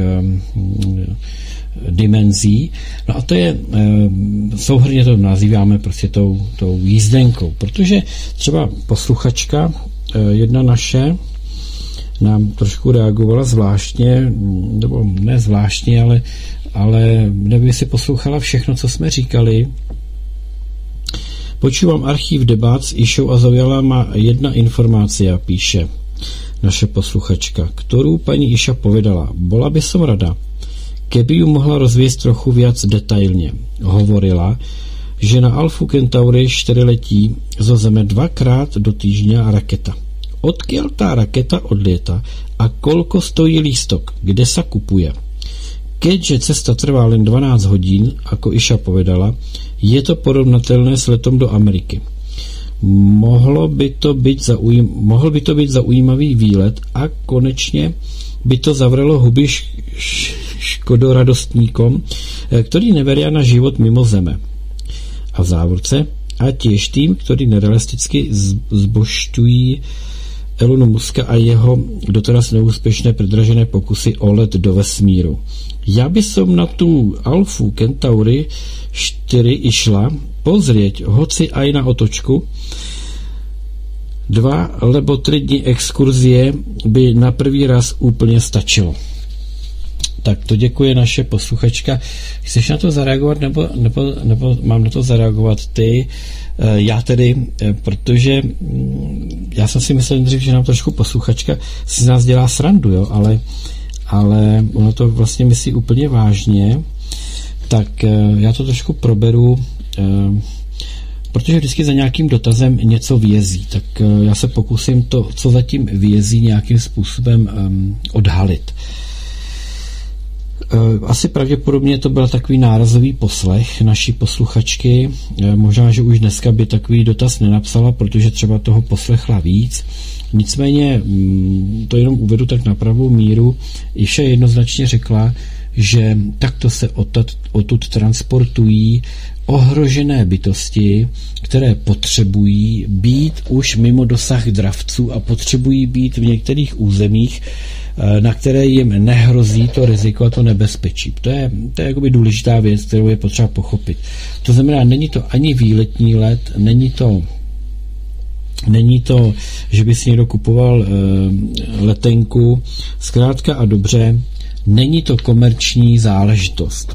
dimenzí. No a to je, souhrnně to nazýváme prostě tou jízdenkou, protože třeba posluchačka, jedna naše, nám trošku reagovala zvláštně, nebo ne zvláštně, ale nevím, jestli poslouchala všechno, co jsme říkali. Počúvam archív debat s Išou a zaujala ma jedna informácia, píše naše posluchačka, ktorú pani Iša povedala. Bola by som rada, keby ju mohla rozviesť trochu viac detailne. Hovorila, že na Alfu Centauri 4 letí zo Zeme 2krát do týždňa raketa. Odkiaľ tá raketa odlieta a koľko stojí lístok, kde sa kupuje? Keďže cesta trvá len 12 hodín, ako Iša povedala, je to porovnatelné s letom do Ameriky. Mohl by to byť zaujímavý výlet a konečne by to zavrelo huby škodoradostníkom, ktorí neveria na život mimo Zeme. A v závorce, a tiež tým, ktorí nerealisticky zbožťují Elonu Muska a jeho doteraz neúspešné predražené pokusy o let do vesmíru. Ja by som na tú Alfu Centauri 4 išla pozrieť hoci aj na otočku. 2 alebo 3 dní exkurzie by na prvý raz úplně stačilo. Tak to děkuje naše posluchačka. Chceš na to zareagovat nebo mám na to zareagovat ty? Já tedy, protože já jsem si myslel dřív, že nám trošku posluchačka si z nás dělá srandu, jo, ale ono to vlastně myslí úplně vážně, tak já to trošku proberu, protože vždycky za nějakým dotazem něco vězí, tak já se pokusím to, co zatím vězí, nějakým způsobem odhalit. Asi pravděpodobně to byl takový nárazový poslech naší posluchačky. Možná, že už dneska by takový dotaz nenapsala, protože třeba toho poslechla víc. Nicméně to jenom uvedu tak na pravou míru. Iša jednoznačně řekla, že takto se odtud transportují ohrožené bytosti, které potřebují být už mimo dosah dravců a potřebují být v některých územích, na které jim nehrozí to riziko a to nebezpečí. To je jakoby důležitá věc, kterou je potřeba pochopit. To znamená, není to ani výletní let, není to, že by si někdo kupoval letenku, zkrátka a dobře, není to komerční záležitost.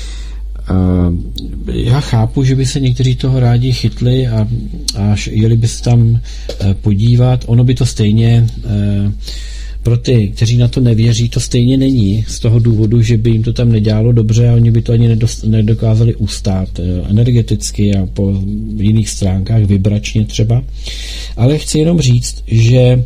Já chápu, že by se někteří toho rádi chytli a jeli by se tam podívat. Ono by to stejně pro ty, kteří na to nevěří, to stejně není z toho důvodu, že by jim to tam nedělalo dobře a oni by to ani nedokázali ustát energeticky a po jiných stránkách, vibračně třeba. Ale chci jenom říct, že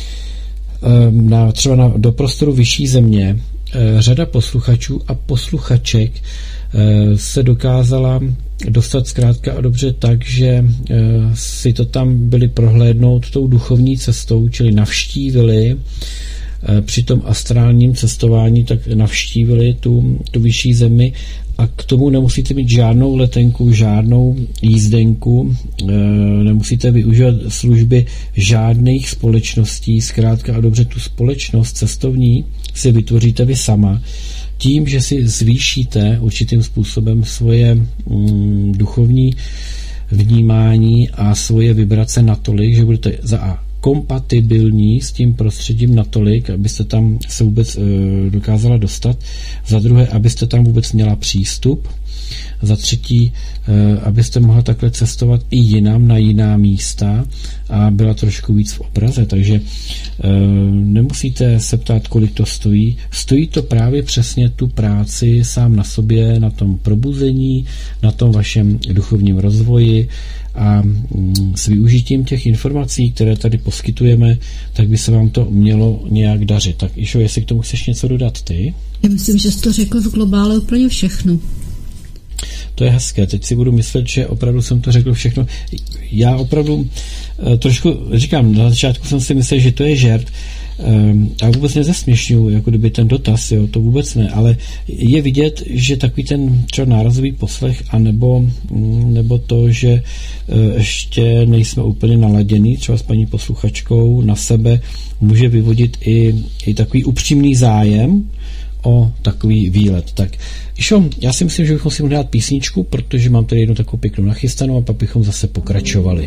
třeba do prostoru vyšší země řada posluchačů a posluchaček se dokázala dostat zkrátka a dobře tak, že si to tam byli prohlédnout tou duchovní cestou, čili navštívili při tom astrálním cestování tak navštívili tu vyšší zemi a k tomu nemusíte mít žádnou letenku, žádnou jízdenku, nemusíte využívat služby žádných společností, zkrátka a dobře tu společnost cestovní si vytvoříte vy sama, tím, že si zvýšíte určitým způsobem svoje duchovní vnímání a svoje vibrace natolik, že budete za A kompatibilní s tím prostředím natolik, abyste tam se vůbec dokázala dostat, za druhé, abyste tam vůbec měla přístup, za třetí, abyste mohla takhle cestovat i jinam na jiná místa a byla trošku víc v obraze, takže nemusíte se ptát, kolik to stojí. Stojí to právě přesně tu práci sám na sobě, na tom probuzení, na tom vašem duchovním rozvoji a s využitím těch informací, které tady poskytujeme, tak by se vám to mělo nějak dařit. Tak Išo, jestli k tomu chceš něco dodat ty? Já myslím, že jsi to řekl v globále úplně všechno. To je hezké. Teď si budu myslet, že opravdu jsem to řekl všechno. Já opravdu trošku říkám, na začátku jsem si myslel, že to je žert a vůbec nezesměšňuju, jako kdyby ten dotaz, jo, to vůbec ne, ale je vidět, že takový ten třeba nárazový poslech nebo to, že ještě nejsme úplně naladěný, třeba s paní posluchačkou na sebe, může vyvodit i takový upřímný zájem o takový výlet. Tak Išo, já si myslím, že bychom si mohli dát písničku, protože mám tady jednu takovou pěknou nachystanou a pak bychom zase pokračovali.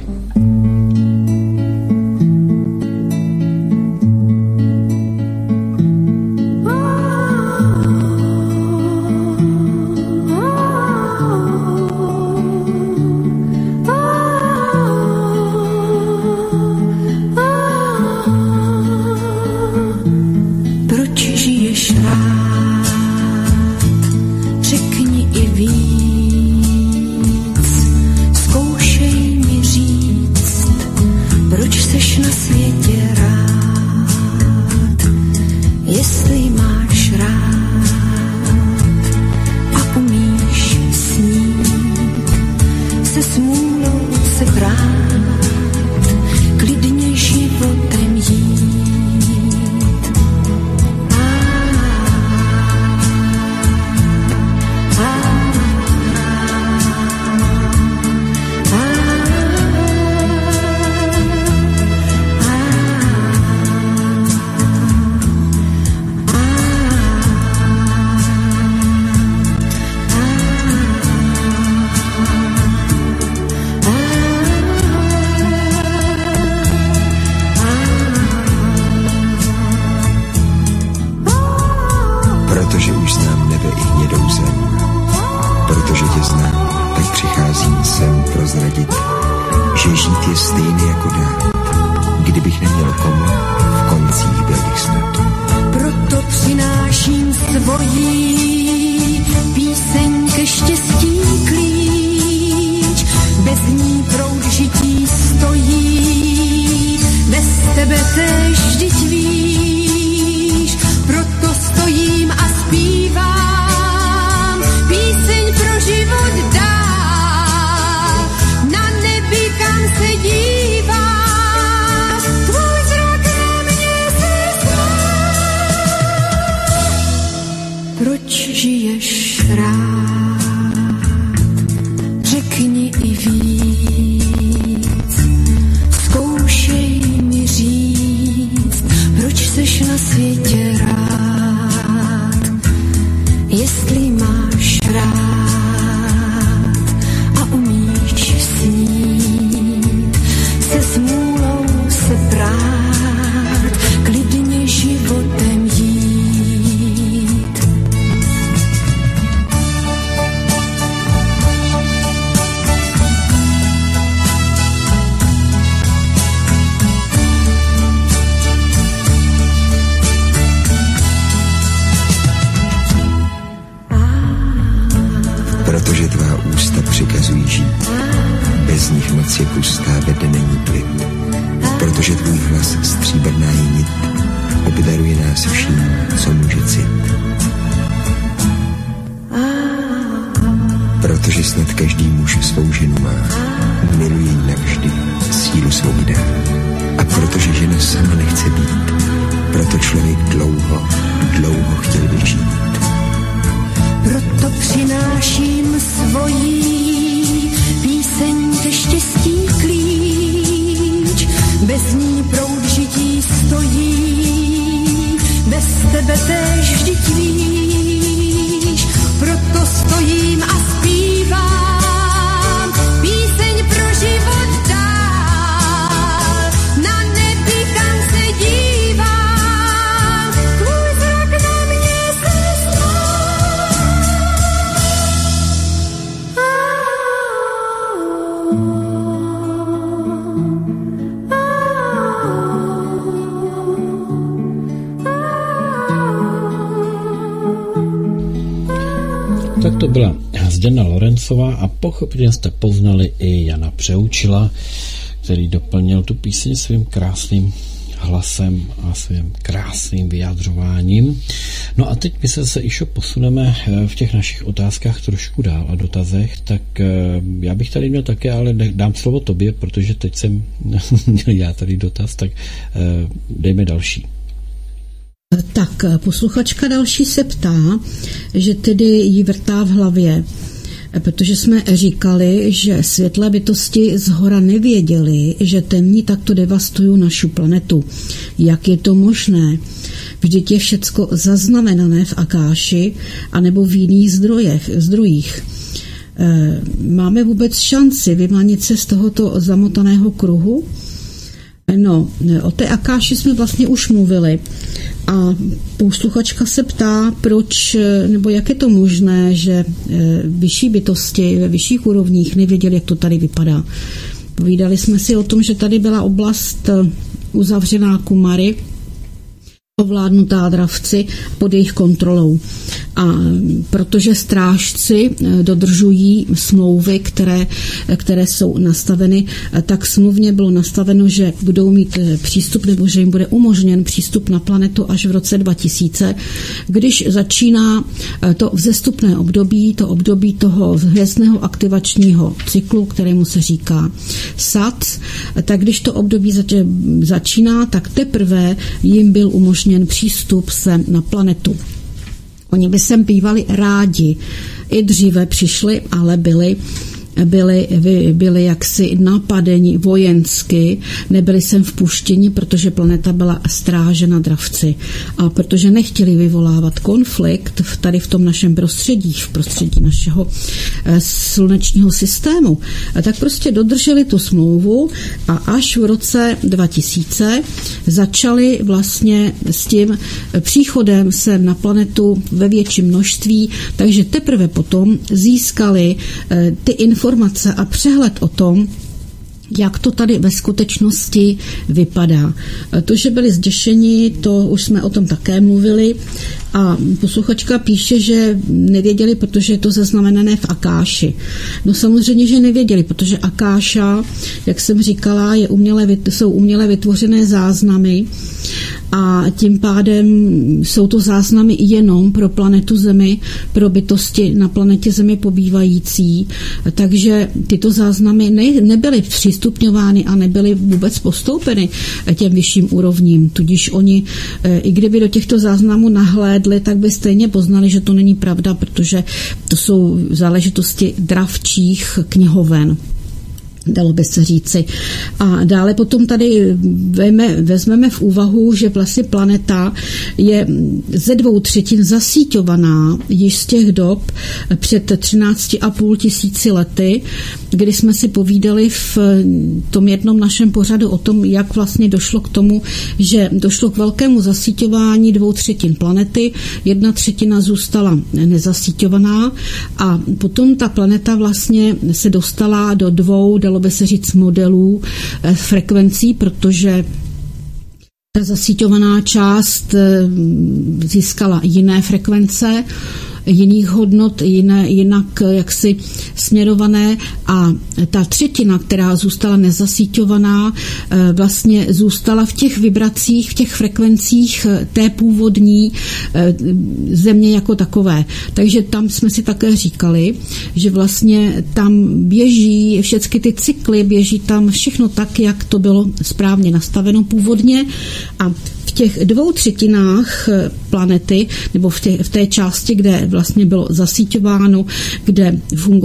Proto člověk chceš, vždyť víš, proto stojím a zpívám píseň pro život dál. Na nebi, kam se dívám, tvůj zrak na mě se Tak to byla Zděna Lorencová a pochopitelně jste poznali i Jana Přeučila, který doplnil tu píseň svým krásným hlasem a svým krásným vyjádřováním. No a teď my se Išo posuneme v těch našich otázkách trošku dál a dotazech, tak já bych tady měl také, ale dám slovo tobě, protože teď jsem měl já tady dotaz, tak dejme další. Tak posluchačka další se ptá, že tedy jí vrtá v hlavě, protože jsme říkali, že světlé bytosti zhora nevěděli, že temní takto devastují naši planetu. Jak je to možné? Vždyť je všecko zaznamenané v Akáši anebo v jiných zdrojích. Máme vůbec šanci vymanit se z tohoto zamotaného kruhu? No, o té Akáši jsme vlastně už mluvili a posluchačka se ptá, proč, nebo jak je to možné, že vyšší bytosti ve vyšších úrovních nevěděli, jak to tady vypadá. Povídali jsme si o tom, že tady byla oblast uzavřená Kumary, ovládnutá dravci pod jejich kontrolou. A protože strážci dodržují smlouvy, které jsou nastaveny, tak smluvně bylo nastaveno, že budou mít přístup nebo že jim bude umožněn přístup na planetu až v roce 2000, když začíná to vzestupné období, to období toho hvězdného aktivačního cyklu, kterému se říká SAT, tak když to období začíná, tak teprve jim byl umožněn přístup sem na planetu. Oni by sem bývali rádi. I dříve přišli, ale byli jaksi napadeni vojensky, nebyli sem vpuštěni, protože planeta byla strážena dravci. A protože nechtěli vyvolávat konflikt tady v tom našem prostředí, v prostředí našeho slunečního systému, tak prostě dodrželi tu smlouvu a až v roce 2000 začali vlastně s tím příchodem sem na planetu ve větším množství, takže teprve potom získali ty informace a přehled o tom, jak to tady ve skutečnosti vypadá. To, že byli zděšeni, to už jsme o tom také mluvili a posluchačka píše, že nevěděli, protože je to zaznamenané v Akáši. No samozřejmě, že nevěděli, protože Akáša, jak jsem říkala, jsou uměle vytvořené záznamy a tím pádem jsou to záznamy jenom pro planetu Zemi, pro bytosti na planetě Zemi pobývající, takže tyto záznamy nebyly přístupňovány a nebyly vůbec postoupeny těm vyšším úrovním, tudíž oni, i kdyby do těchto záznamů nahlédli, tak by stejně poznali, že to není pravda, protože to jsou záležitosti dravčích knihoven, dalo by se říci. A dále potom tady vezmeme v úvahu, že vlastně planeta je ze 2/3 zasíťovaná již z těch dob před 13,5 tisíci lety, kdy jsme si povídali v tom jednom našem pořadu o tom, jak vlastně došlo k tomu, že došlo k velkému zasíťování 2/3 planety, 1/3 zůstala nezasíťovaná a potom ta planeta vlastně se dostala do dvou, dalo by se říct, modelů frekvencí, protože ta zasíťovaná část získala jiné frekvence, jiných hodnot, jinak jaksi směrované a ta 1/3, která zůstala nezasíťovaná, vlastně zůstala v těch vibracích, v těch frekvencích té původní Země jako takové. Takže tam jsme si také říkali, že vlastně tam běží všechny ty cykly, běží tam všechno tak, jak to bylo správně nastaveno původně a v těch 2/3 planety, nebo v té části, kde vlastně bylo zasíťováno, kde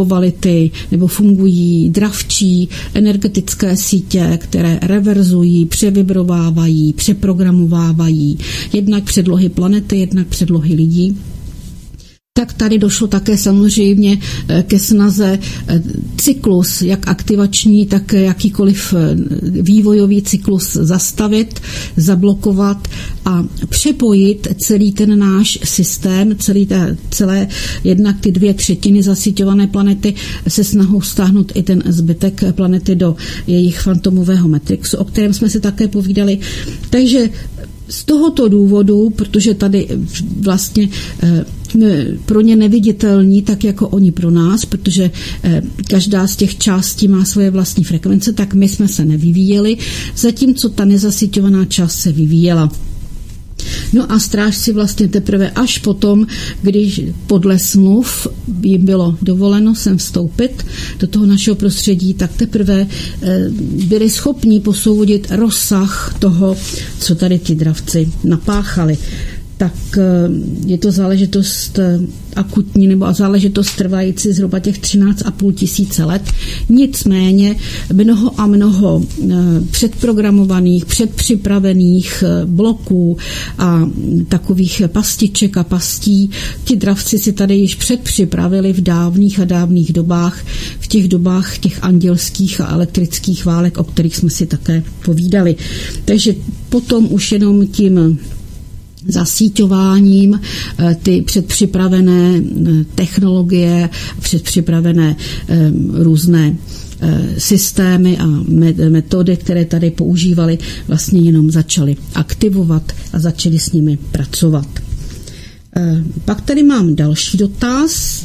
fungují dravčí energetické sítě, které reverzují, převibrovávají, přeprogramovávají jednak předlohy planety, jednak předlohy lidí. Tak tady došlo také samozřejmě ke snaze cyklus, jak aktivační, tak jakýkoliv vývojový cyklus zastavit, zablokovat a přepojit celý ten náš systém, celé jednak ty 2/3 zasíťované planety se snahou stáhnout i ten zbytek planety do jejich fantomového matrixu, o kterém jsme si také povídali. Takže z tohoto důvodu, protože tady vlastně pro ně neviditelní, tak jako oni pro nás, protože každá z těch částí má svoje vlastní frekvence, tak my jsme se nevyvíjeli, zatímco ta nezasyťovaná část se vyvíjela. No a strážci vlastně teprve až potom, když podle smluv jim bylo dovoleno sem vstoupit do toho našeho prostředí, tak teprve byli schopni posoudit rozsah toho, co tady ti dravci napáchali. Tak je to záležitost akutní nebo záležitost trvající zhruba těch 13,5 tisíce let. Nicméně mnoho a mnoho předprogramovaných, předpřipravených bloků a takových pastiček a pastí ti dravci si tady již předpřipravili v dávných a dávných dobách, v těch dobách těch andělských a elektrických válek, o kterých jsme si také povídali. Takže potom už jenom tím zasíťováním ty předpřipravené technologie, předpřipravené různé systémy a metody, které tady používali, vlastně jenom začali aktivovat a začali s nimi pracovat. Pak tady mám další dotaz.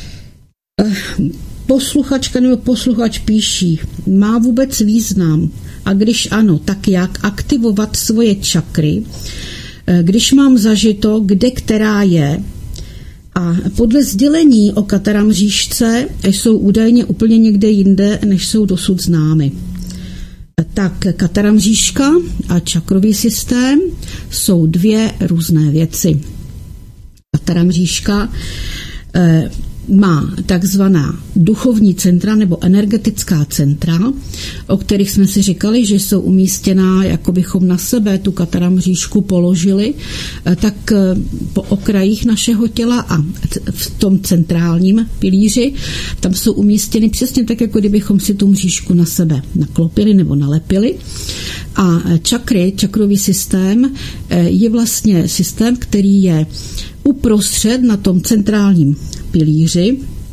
Posluchačka nebo posluchač píší, má vůbec význam? A když ano, tak jak aktivovat svoje čakry, když mám zažito, kde která je, a podle sdělení o kataramříšce jsou údajně úplně někde jinde, než jsou dosud známy. Tak kataramříška a čakrový systém jsou dvě různé věci. Kataramříška má takzvaná duchovní centra nebo energetická centra, o kterých jsme si říkali, že jsou umístěná, jako bychom na sebe tu kataramříšku položili, tak po okrajích našeho těla a v tom centrálním pilíři, tam jsou umístěny přesně tak, jako kdybychom si tu mřížku na sebe naklopili nebo nalepili. A čakrový systém je vlastně systém, který je uprostřed na tom centrálním pilíři,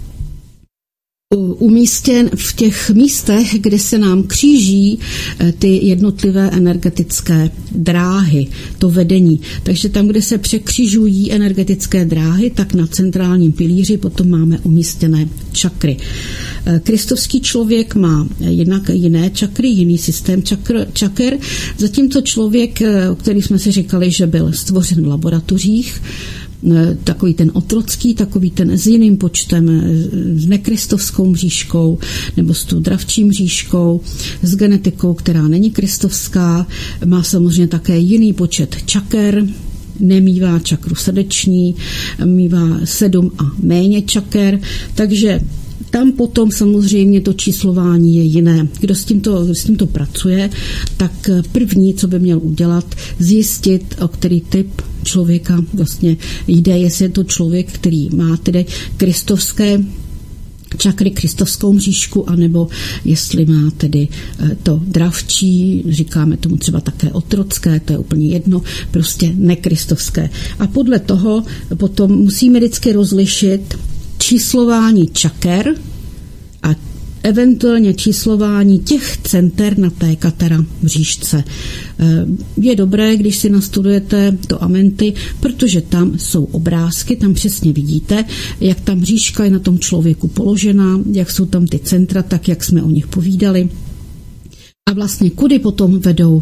umístěn v těch místech, kde se nám kříží ty jednotlivé energetické dráhy, to vedení. Takže tam, kde se překřižují energetické dráhy, tak na centrálním pilíři potom máme umístěné čakry. Kristovský člověk má jiné čakry, jiný systém čaker, zatímco člověk, o který jsme si říkali, že byl stvořen v laboratořích, takový ten otrocký, takový ten s jiným počtem, s nekristovskou mřížkou nebo s tu dravčí mřížkou, s genetikou, která není kristovská, má samozřejmě také jiný počet čaker, nemívá čakru srdeční, mívá 7 a méně čaker, takže tam potom samozřejmě to číslování je jiné. Kdo s tímto pracuje, tak první, co by měl udělat, zjistit, o který typ člověka vlastně jde, jestli je to člověk, který má tedy kristovské čakry, kristovskou mřížku, anebo jestli má tedy to dravčí, říkáme tomu třeba také otrocké, to je úplně jedno, prostě nekristovské. A podle toho potom musíme vždycky rozlišit číslování čaker a eventuálně číslování těch center na té katara mřížce. Je dobré, když si nastudujete to amenty, protože tam jsou obrázky, tam přesně vidíte, jak ta mřížka je na tom člověku položená, jak jsou tam ty centra, tak jak jsme o nich povídali. A vlastně kudy potom vedou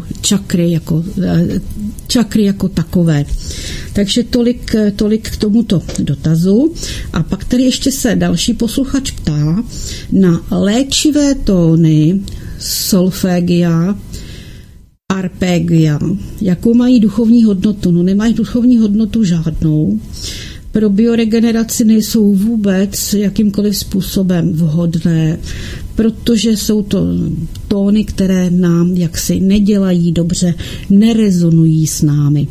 čakry jako takové. Takže tolik k tomuto dotazu. A pak tady ještě se další posluchač ptá na léčivé tóny solfégia, arpegia. Jakou mají duchovní hodnotu? No nemají duchovní hodnotu žádnou, pro bioregeneraci nejsou vůbec jakýmkoliv způsobem vhodné, protože jsou to tóny, které nám jaksi nedělají dobře, nerezonují s námi.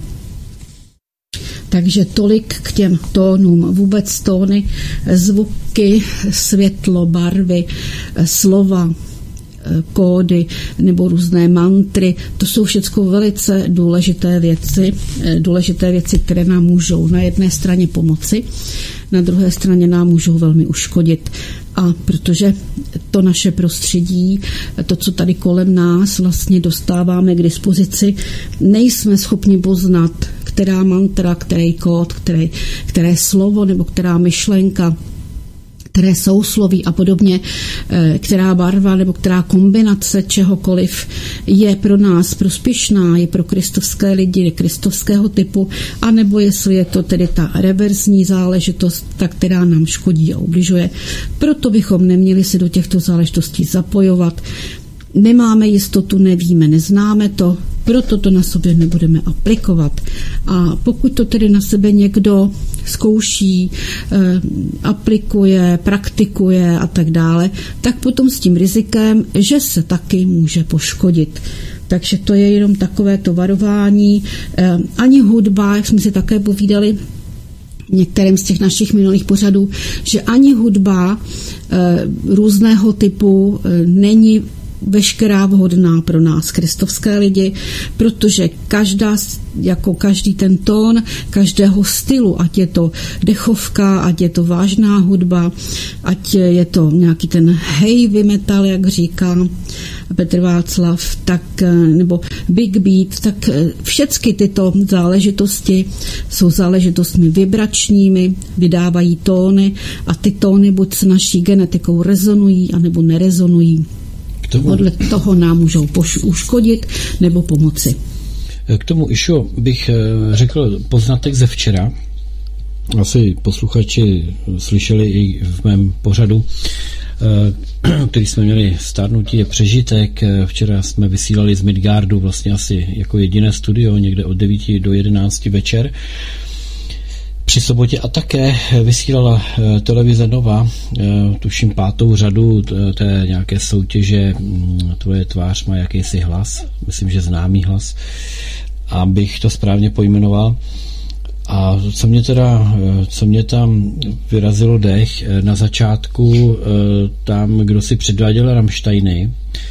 Takže tolik k těm tónům. Vůbec tóny, zvuky, světlo, barvy, slova, kódy nebo různé mantry, to jsou všechno velice důležité věci, které nám můžou na jedné straně pomoci, na druhé straně nám můžou velmi uškodit. A protože to naše prostředí, to, co tady kolem nás vlastně dostáváme k dispozici, nejsme schopni poznat, která mantra, který kód, které slovo nebo která myšlenka, které sousloví a podobně, která barva nebo která kombinace čehokoliv je pro nás prospěšná, je pro kristovské lidi, kristovského typu, anebo jestli je to tedy ta reverzní záležitost, ta, která nám škodí a ubližuje. Proto bychom neměli se do těchto záležitostí zapojovat. Nemáme jistotu, nevíme, neznáme to, proto to na sobě nebudeme aplikovat. A pokud to tedy na sebe někdo zkouší, aplikuje, praktikuje a tak dále, tak potom s tím rizikem, že se taky může poškodit. Takže to je jenom takové to varování. Ani hudba, jak jsme si také povídali v některém z těch našich minulých pořadů, že ani hudba různého typu není veškerá vhodná pro nás, kristovské lidi, protože každý ten tón, každého stylu, ať je to dechovka, ať je to vážná hudba, ať je to nějaký ten heavy metal, jak říká Petr Václav, tak, nebo big beat, tak všechny tyto záležitosti jsou záležitostmi vibračními, vydávají tóny a ty tóny buď s naší genetikou rezonují, anebo nerezonují. Podle toho nám můžou uškodit nebo pomoci. K tomu, Išo, bych řekl poznatek ze včera. Asi posluchači slyšeli i v mém pořadu, který jsme měli Stárnutí je přežitek. Včera jsme vysílali z Midgardu vlastně asi jako jediné studio někde od 9 do 11 večer při sobotě a také vysílala televize Nova, tuším 5. řadu té nějaké soutěže Tvoje tvář má jakýsi hlas, myslím, že známý hlas, abych to správně pojmenoval. A co mě tam vyrazilo dech, na začátku tam, kdo si předváděl Rammsteiny,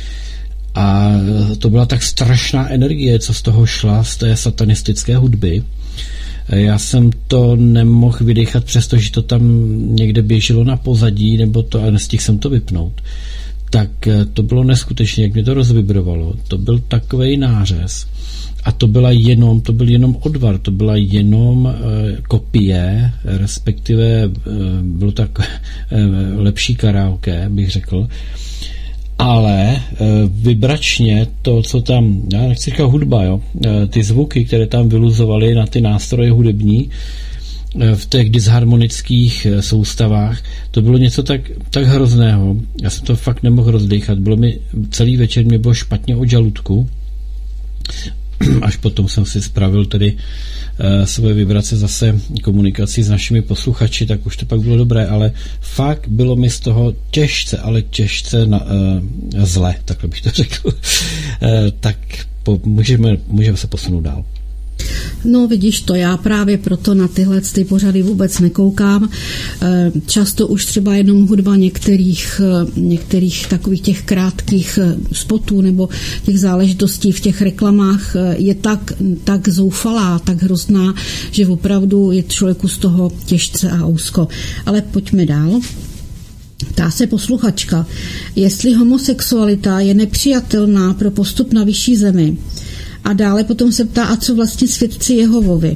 a to byla tak strašná energie, co z toho šla, z té satanistické hudby. Já jsem to nemohl vydechat, přestože to tam někde běželo na pozadí, nebo to, a nestihl jsem to vypnout. Tak to bylo neskutečné, jak mě to rozvibrovalo. To byl takovej nářez. A to byl jenom odvar, to byla jenom kopie, respektive bylo tak lepší karaoke, bych řekl. Ale vibračně to, co tam, já nechci říkat hudba, jo, ty zvuky, které tam vyluzovaly na ty nástroje hudební v těch disharmonických soustavách, to bylo něco tak hrozného. Já jsem to fakt nemohl rozdýchat. Celý večer mě bylo špatně od žaludku. Až potom jsem si spravil tedy svoje vibrace zase komunikací s našimi posluchači, tak už to pak bylo dobré, ale fakt bylo mi z toho těžce zle, takhle bych to řekl. Tak můžeme se posunout dál. No vidíš to, já právě proto na tyhle ty pořady vůbec nekoukám. Často už třeba jenom hudba některých takových těch krátkých spotů nebo těch záležitostí v těch reklamách je tak zoufalá, tak hrozná, že opravdu je člověku z toho těžce a úzko. Ale pojďme dál. Ptá se posluchačka, jestli homosexualita je nepřijatelná pro postup na vyšší zemi. A dále potom se ptá, a co vlastně svědci Jehovovi.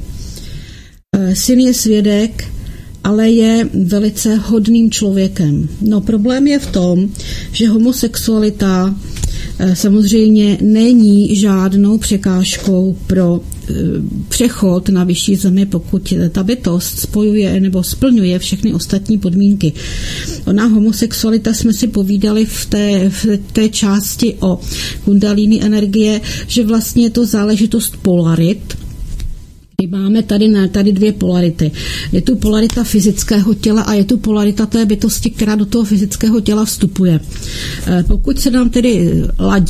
Syn je svědek, ale je velice hodným člověkem. No problém je v tom, že homosexualita samozřejmě není žádnou překážkou pro přechod na vyšší zemi, pokud ta bytost spojuje nebo splňuje všechny ostatní podmínky. Ona homosexualita jsme si povídali v té části o kundalíny energie, že vlastně je to záležitost polarit, My máme tady dvě polarity. Je tu polarita fyzického těla a je tu polarita té bytosti, která do toho fyzického těla vstupuje. Pokud nám tedy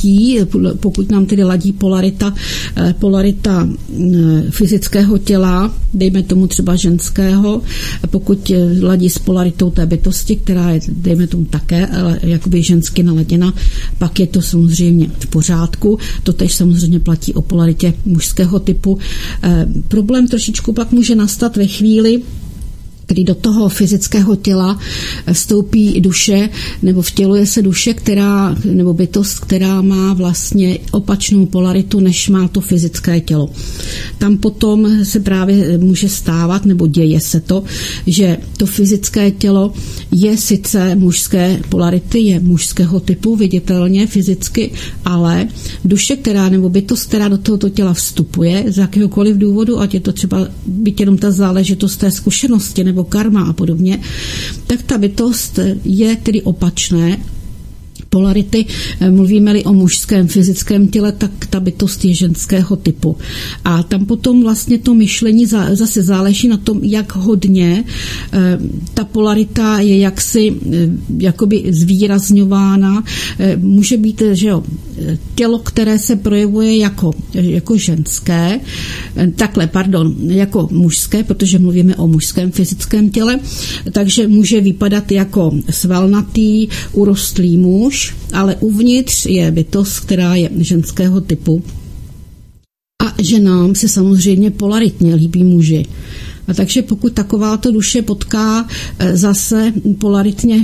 ladí polarita fyzického těla, dejme tomu třeba ženského, pokud ladí s polaritou té bytosti, která je, dejme tomu také, ale jakoby žensky naladěna, pak je to samozřejmě v pořádku. To tež samozřejmě platí o polaritě mužského typu. Problém trošičku pak může nastat ve chvíli, kdy do toho fyzického těla vstoupí duše, nebo vtěluje se duše, nebo bytost, která má vlastně opačnou polaritu, než má to fyzické tělo. Tam potom se právě může stávat, nebo děje se to, že to fyzické tělo je sice mužské polarity, je mužského typu, viditelně, fyzicky, ale duše, nebo bytost, která do tohoto těla vstupuje z jakéhokoliv důvodu, ať je to třeba byť jenom ta záležitost té zkušenosti, nebo karma a podobně, tak ta bytost je tedy opačné polarity. Mluvíme-li o mužském fyzickém těle, tak ta bytost je ženského typu. A tam potom vlastně to myšlení zase záleží na tom, jak hodně ta polarita je jakoby zvýrazňována. Může být, že jo, tělo, které se projevuje jako ženské, jako mužské, protože mluvíme o mužském fyzickém těle, takže může vypadat jako svalnatý, urostlý muž, ale uvnitř je bytost, která je ženského typu. A ženám se samozřejmě polaritně líbí muži. A takže pokud takováto duše potká zase polaritně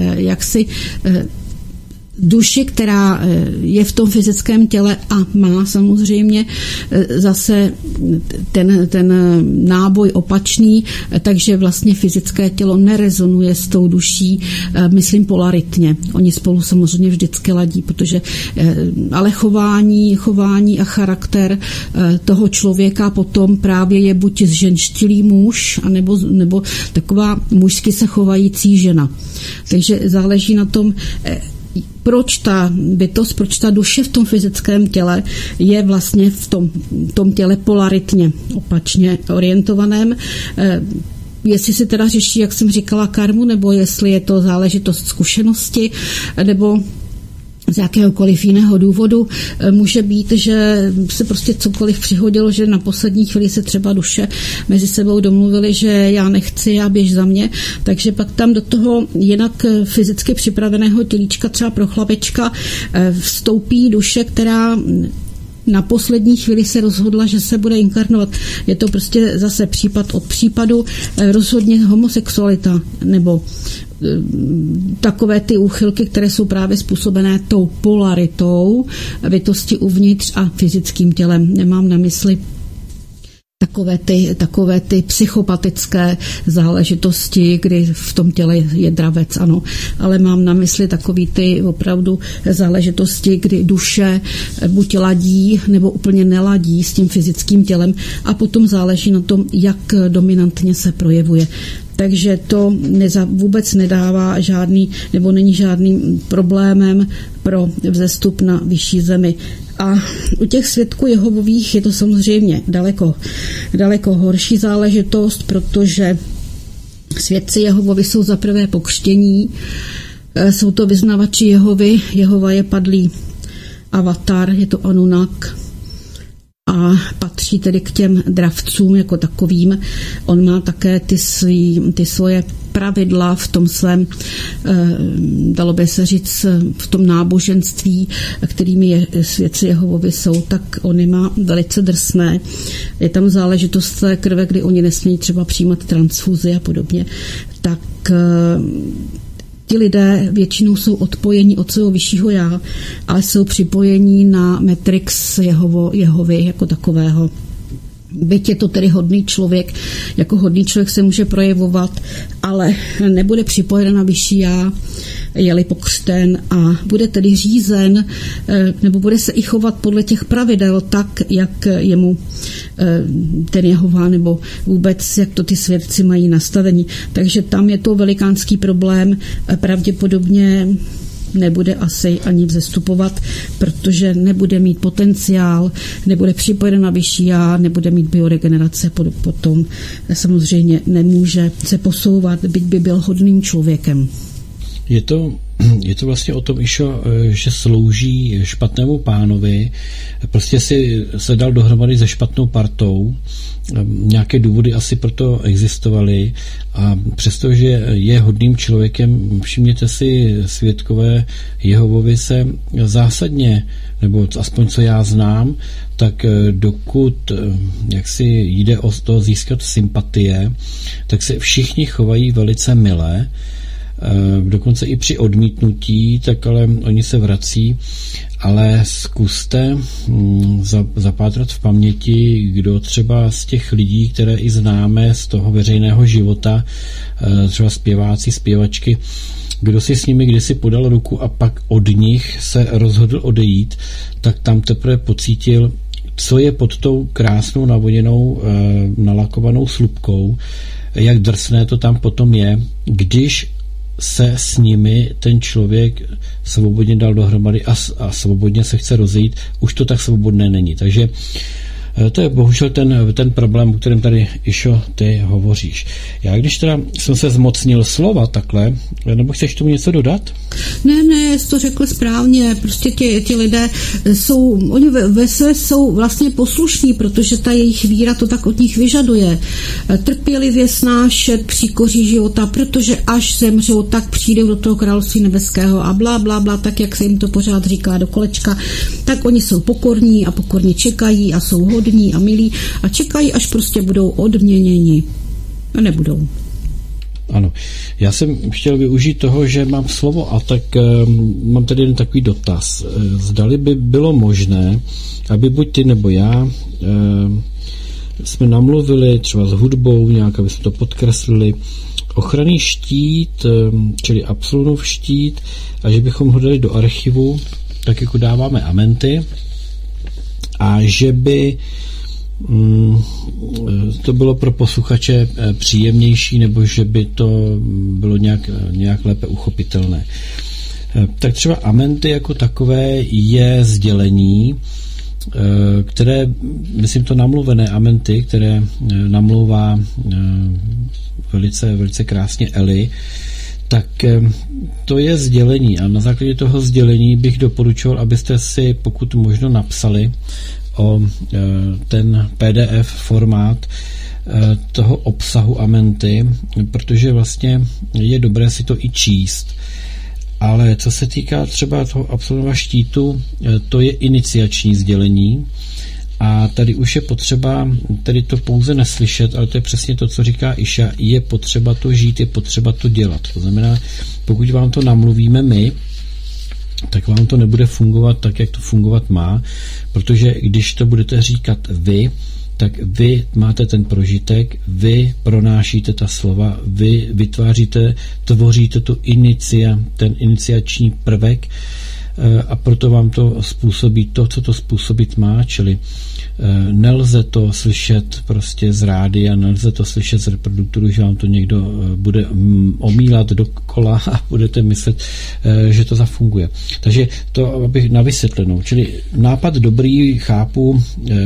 duši, která je v tom fyzickém těle a má samozřejmě zase ten náboj opačný, takže vlastně fyzické tělo nerezonuje s tou duší, myslím polaritně. Oni spolu samozřejmě vždycky ladí, protože ale chování a charakter toho člověka potom právě je buď zženštilý muž, nebo taková mužsky se chovající žena. Takže záleží na tom, proč ta bytost, proč ta duše v tom fyzickém těle je vlastně v tom těle polaritně opačně orientovaném. Jestli si teda řeší, jak jsem říkala, karmu, nebo jestli je to záležitost zkušenosti, nebo z jakéhokoliv jiného důvodu. Může být, že se prostě cokoliv přihodilo, že na poslední chvíli se třeba duše mezi sebou domluvili, že já nechci a běž za mě, takže pak tam do toho jinak fyzicky připraveného tělíčka, třeba pro chlapečka, vstoupí duše, která na poslední chvíli se rozhodla, že se bude inkarnovat. Je to prostě zase případ od případu, rozhodně homosexualita nebo takové ty úchylky, které jsou právě způsobené tou polaritou bytosti uvnitř a fyzickým tělem. Nemám na mysli takové ty psychopatické záležitosti, kdy v tom těle je dravec, ano, ale mám na mysli takový ty opravdu záležitosti, kdy duše buď ladí, nebo úplně neladí s tím fyzickým tělem a potom záleží na tom, jak dominantně se projevuje. Takže to vůbec nedává žádný, nebo není žádným problémem pro vzestup na vyšší zemi. A u těch svědků Jehovových je to samozřejmě daleko horší záležitost, protože svědci Jehovovi jsou za prvé pokřtění, jsou to vyznavači Jehovy, Jehova je padlý avatar, je to Anunak a patří tedy k těm dravcům jako takovým. On má také ty svoje pravidla v tom svém, dalo by se říct, v tom náboženství, kterými svědci Jehovovi jsou, tak on je má velice drsné. Je tam záležitost té krve, kdy oni nesmějí třeba přijímat transfuzi a podobně. Tak ti lidé většinou jsou odpojení od svého vyššího já, ale jsou připojení na matrix Jehovy jako takového. Byť je to tedy hodný člověk, jako hodný člověk se může projevovat, ale nebude připojen na vyšší já, je-li pokřten a bude tedy řízen, nebo bude se i chovat podle těch pravidel tak, jak jemu ten Jehova, nebo vůbec, jak to ty svědci mají nastavení. Takže tam je to velikánský problém. Pravděpodobně nebude asi ani vzestupovat, protože nebude mít potenciál, nebude připojen na vyšší já, nebude mít bioregenerace, potom samozřejmě nemůže se posouvat, byť by byl hodným člověkem. Je to vlastně o tom, Išo, že slouží špatnému pánovi, prostě si se dal dohromady se špatnou partou, nějaké důvody asi proto existovaly a přestože je hodným člověkem, všimněte si, svědkové Jehovovi se zásadně, nebo aspoň co já znám, tak dokud jak si jde o to získat sympatie, tak se všichni chovají velice milé, dokonce i při odmítnutí, tak ale oni se vrací, ale zkuste zapátrat v paměti, kdo třeba z těch lidí, které i známe z toho veřejného života, třeba zpěváci, zpěvačky, kdo si s nimi kdysi podal ruku a pak od nich se rozhodl odejít, tak tam teprve pocítil, co je pod tou krásnou navoněnou nalakovanou slupkou, jak drsné to tam potom je, když se s nimi ten člověk svobodně dal dohromady a svobodně se chce rozejít, už to tak svobodné není. Takže to je bohužel ten problém, o kterém tady, Išo, ty hovoříš. Já když teda jsem se zmocnil slova takhle, nebo chceš tomu něco dodat? Ne, jsi to řekl správně, prostě ti lidé jsou, oni ve své jsou vlastně poslušní, protože ta jejich víra to tak od nich vyžaduje. Trpělivě snášet příkoří života, protože až zemřou, tak přijdou do toho království nebeského a blá, blá, blá, tak jak se jim to pořád říká do kolečka, tak oni jsou pokorní a pokorně čekají a jsou hodní a milí a čekají, až prostě budou odměněni. A nebudou. Ano. Já jsem chtěl využít toho, že mám slovo a tak mám tady jeden takový dotaz. Zdali by bylo možné, aby buď ty nebo já jsme namluvili třeba s hudbou nějak, aby jsme to podkreslili, ochranný štít, čili Absalonův štít, a že bychom ho dali do archivu, tak jako dáváme amenty, a že by to bylo pro posluchače příjemnější, nebo že by to bylo nějak lépe uchopitelné. Tak třeba amenty jako takové je sdělení, které, myslím to namluvené amenty, které namlouvá velice, velice krásně Eli, tak to je sdělení a na základě toho sdělení bych doporučoval, abyste si pokud možno napsali o ten PDF formát toho obsahu amenty, protože vlastně je dobré si to i číst. Ale co se týká třeba toho Absalonova štítu, to je iniciační sdělení a tady už je potřeba tady to pouze neslyšet, ale to je přesně to, co říká Iša, je potřeba to žít, je potřeba to dělat. To znamená, pokud vám to namluvíme my, tak vám to nebude fungovat tak, jak to fungovat má, protože když to budete říkat vy, tak vy máte ten prožitek, vy pronášíte ta slova, vy vytváříte, tvoříte ten iniciační prvek a proto vám to způsobí to, co to způsobit má, čili nelze to slyšet prostě z rádia, nelze to slyšet z reproduktoru, že vám to někdo bude omílat dokola a budete myslet, že to zafunguje. Takže to abych na vysvětlenou. Čili nápad dobrý, chápu,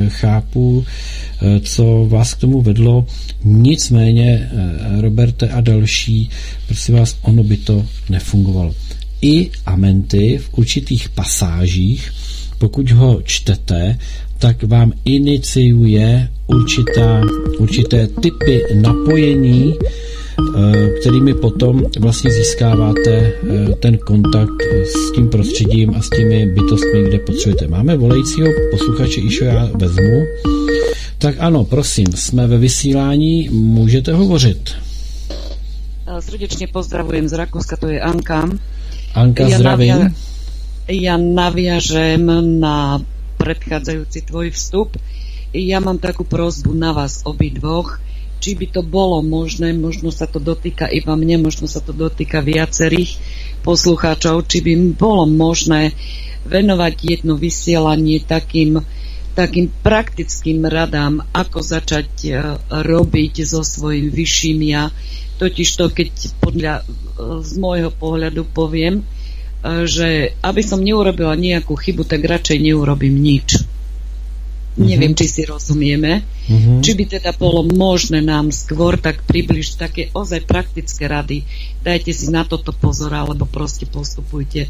co vás k tomu vedlo, nicméně Roberte a další, prosím vás, ono by to nefungovalo. I amenty v určitých pasážích, pokud ho čtete, tak vám iniciuje určité typy napojení, kterými potom vlastně získáváte ten kontakt s tím prostředím a s těmi bytostmi, kde potřebujete. Máme volajícího posluchače, Išo, já vezmu. Tak ano, prosím, jsme ve vysílání, můžete hovořit. Srdečne pozdravujem z Rakúska, to je Anka. Anka, zdravím. Ja naviažem na predchádzajúci tvoj vstup. Ja mám takú prosbu na vás obidvoch, či by to bolo možné, možno sa to dotýka iba mne, možno sa to dotýka viacerých poslucháčov, či by bolo možné venovať jedno vysielanie takým praktickým radám, ako začať robiť so svojím vyšším ja. Totižto, keď z môjho pohľadu poviem, že aby som neurobila nejakú chybu, tak radšej neurobím nič. Neviem, či si rozumieme. Či by teda bolo možné nám skôr tak približiť také ozaj praktické rady. Dajte si na toto pozor, alebo proste postupujte.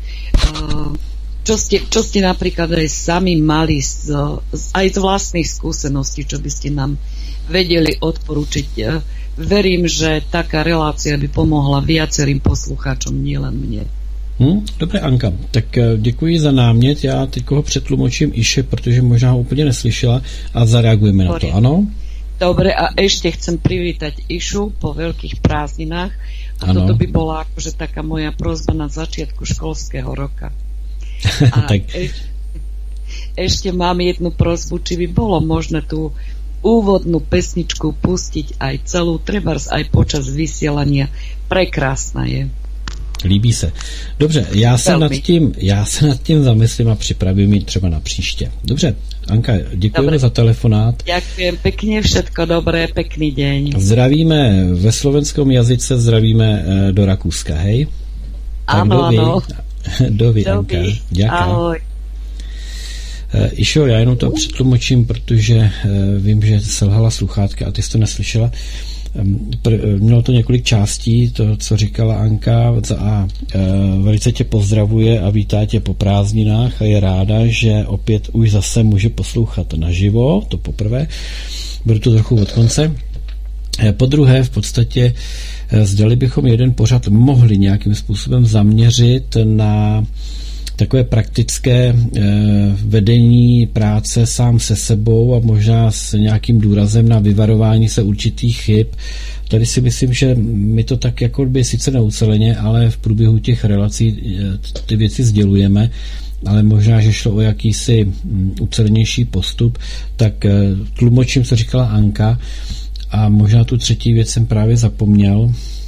Čo ste napríklad aj sami mali aj z vlastných skúseností, čo by ste nám vedeli odporučiť. Verím, že taká relácia by pomohla viacerým poslucháčom, nielen mne. Dobré, Anka, tak děkuji za námět, já teď ho přetlumočím Iše, protože možná ho úplně neslyšela a zareagujeme na to, ano? Dobre, a ešte chcem privítať Išu po veľkých prázdninách a ano. Toto by bola akože taká moja prosba na začiatku školského roka. A tak. Ešte mám jednu prosbu, či by bolo možné tú úvodnú pesničku pustiť aj celú, trebárs aj počas vysielania. Prekrásna je. Líbí se. Dobře, já se nad tím zamyslím a připravím ji třeba na příště. Dobře, Anka, děkujeme za telefonát. Ďakujem pekne, všetko dobré, pekný deň. Zdravíme ve slovenskom jazyce, zdravíme do Rakúska, hej? Áno. Dovi, Anka. Ďakujem. Ahoj. Išo, já jenom to přetlumočím, protože vím, že selhala sluchátka a ty jsi to neslyšela. Mělo to několik částí, to, co říkala Anka. Velice tě pozdravuje a vítá tě po prázdninách a je ráda, že opět už zase může poslouchat naživo, to poprvé. Budu to trochu od konce. Po druhé, v podstatě, zdali bychom jeden pořad mohli nějakým způsobem zaměřit na takové praktické vedení práce sám se sebou a možná s nějakým důrazem na vyvarování se určitých chyb. Tady si myslím, že my to tak jako by sice neuceleně, ale v průběhu těch relací ty věci sdělujeme, ale možná, že šlo o jakýsi ucelenější postup, tak tlumočím, co říkala Anka, a možná tu třetí věc jsem právě zapomněl.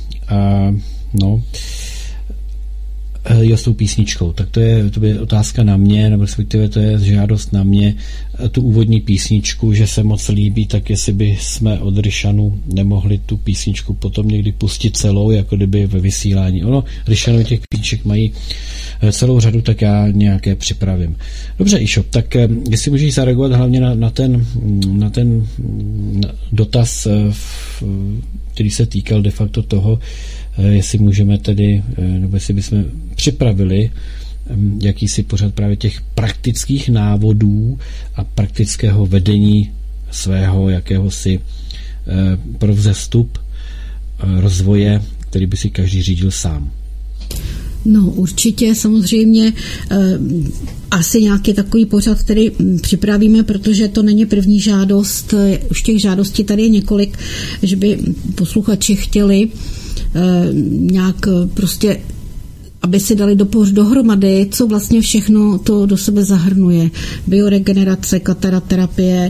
S tou písničkou. Tak to je otázka na mě, nebo respektive to je žádost na mě, tu úvodní písničku, že se moc líbí, tak jestli by jsme od Ryšanu nemohli tu písničku potom někdy pustit celou, jako kdyby ve vysílání. Ryšanu těch písniček mají celou řadu, tak já nějaké připravím. Dobře, Išo, tak jestli můžeš zareagovat hlavně na ten dotaz, který se týkal de facto toho, jestli můžeme tedy, nebo jestli bychom připravili jakýsi pořad právě těch praktických návodů a praktického vedení svého jakéhosi pro vzestup rozvoje, který by si každý řídil sám. No určitě, samozřejmě asi nějaký takový pořad, který připravíme, protože to není první žádost, už těch žádostí tady je několik, že by posluchači chtěli nějak prostě, aby si dali dohromady, co vlastně všechno to do sebe zahrnuje. Bioregenerace, kataraterapie,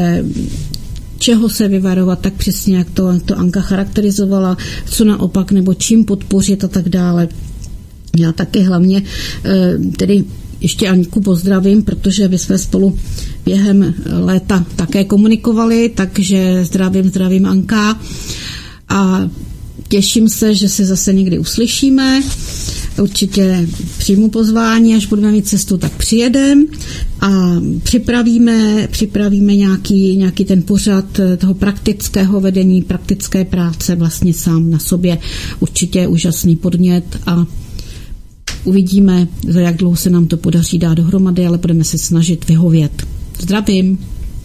čeho se vyvarovat, tak přesně, jak to Anka charakterizovala, co naopak, nebo čím podpořit a tak dále. Já taky hlavně tedy ještě Aňku pozdravím, protože my jsme spolu během léta také komunikovali, takže zdravím Anka a těším se, že se zase někdy uslyšíme. Určitě přijmu pozvání, až budeme mít cestu, tak přijedem a připravíme nějaký ten pořad toho praktického vedení, praktické práce vlastně sám na sobě. Určitě úžasný podnět a uvidíme, za jak dlouho se nám to podaří dát dohromady, ale budeme se snažit vyhovět. Zdravím.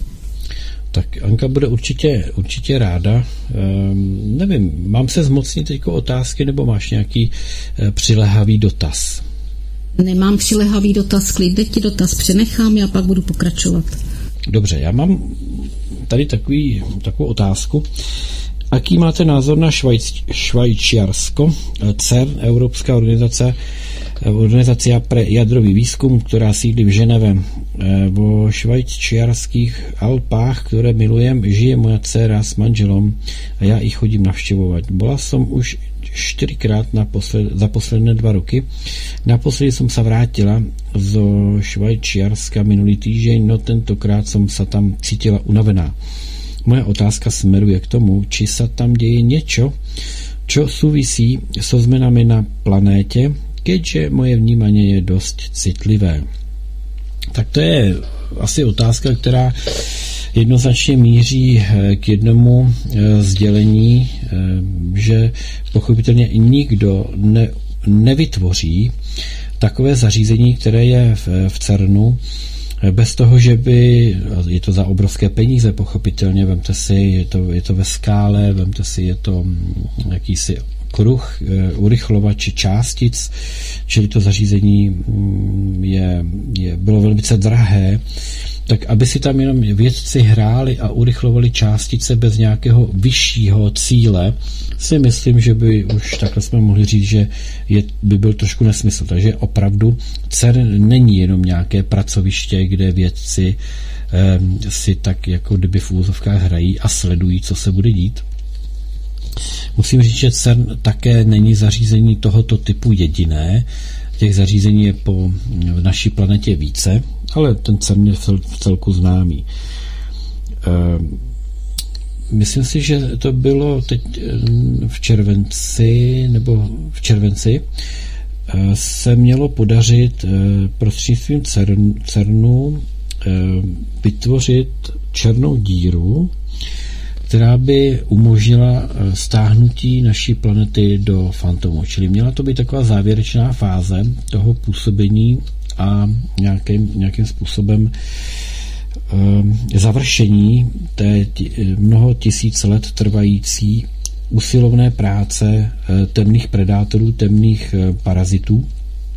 Tak Anka bude určitě ráda. Nevím, mám se zmocnit teďko otázky, nebo máš nějaký přilehavý dotaz? Nemám přilehavý dotaz, klidně ti dotaz přenechám, já pak budu pokračovat. Dobře, já mám tady takovou otázku. Aký máte názor na Švajčiarsko, CERN, Európska organizácia pre jadrový výskum, ktorá sídli v Ženeve. Vo švajčiarských Alpách, ktoré milujem, žije moja dcéra s manželom a ja ich chodím navštevovať. Bola som už 4-krát za posledné 2 roky. Naposledy som sa vrátila zo Švajčiarska minulý týždeň, no tentokrát som sa tam cítila unavená. Moja otázka smeruje k tomu, či sa tam deje niečo, čo súvisí so zmenami na planéte, keďže moje vnímání je dost citlivé. Tak to je asi otázka, která jednoznačně míří k jednomu sdělení, že pochopitelně nikdo nevytvoří takové zařízení, které je v CERNu, bez toho, že by, je to za obrovské peníze, pochopitelně, vemte si, je to ve skále, vemte si, je to jakýsi kruh, urychlovač částic, čili to zařízení bylo velice drahé, tak aby si tam jenom vědci hráli a urychlovali částice bez nějakého vyššího cíle, si myslím, že by už takhle jsme mohli říct, že by byl trošku nesmysl. Takže opravdu CERN není jenom nějaké pracoviště, kde vědci si tak jako kdyby v úvozovkách hrají a sledují, co se bude dít. Musím říct, že CERN také není zařízení tohoto typu jediné. Těch zařízení je po naší planetě více, ale ten CERN je v celku známý. Myslím si, že to bylo teď v červenci se mělo podařit prostřednictvím CERNu vytvořit černou díru, která by umožnila stáhnutí naší planety do fantomu. Čili měla to být taková závěrečná fáze toho působení a nějakým způsobem završení té mnoho tisíc let trvající usilovné práce temných predátorů, temných parazitů.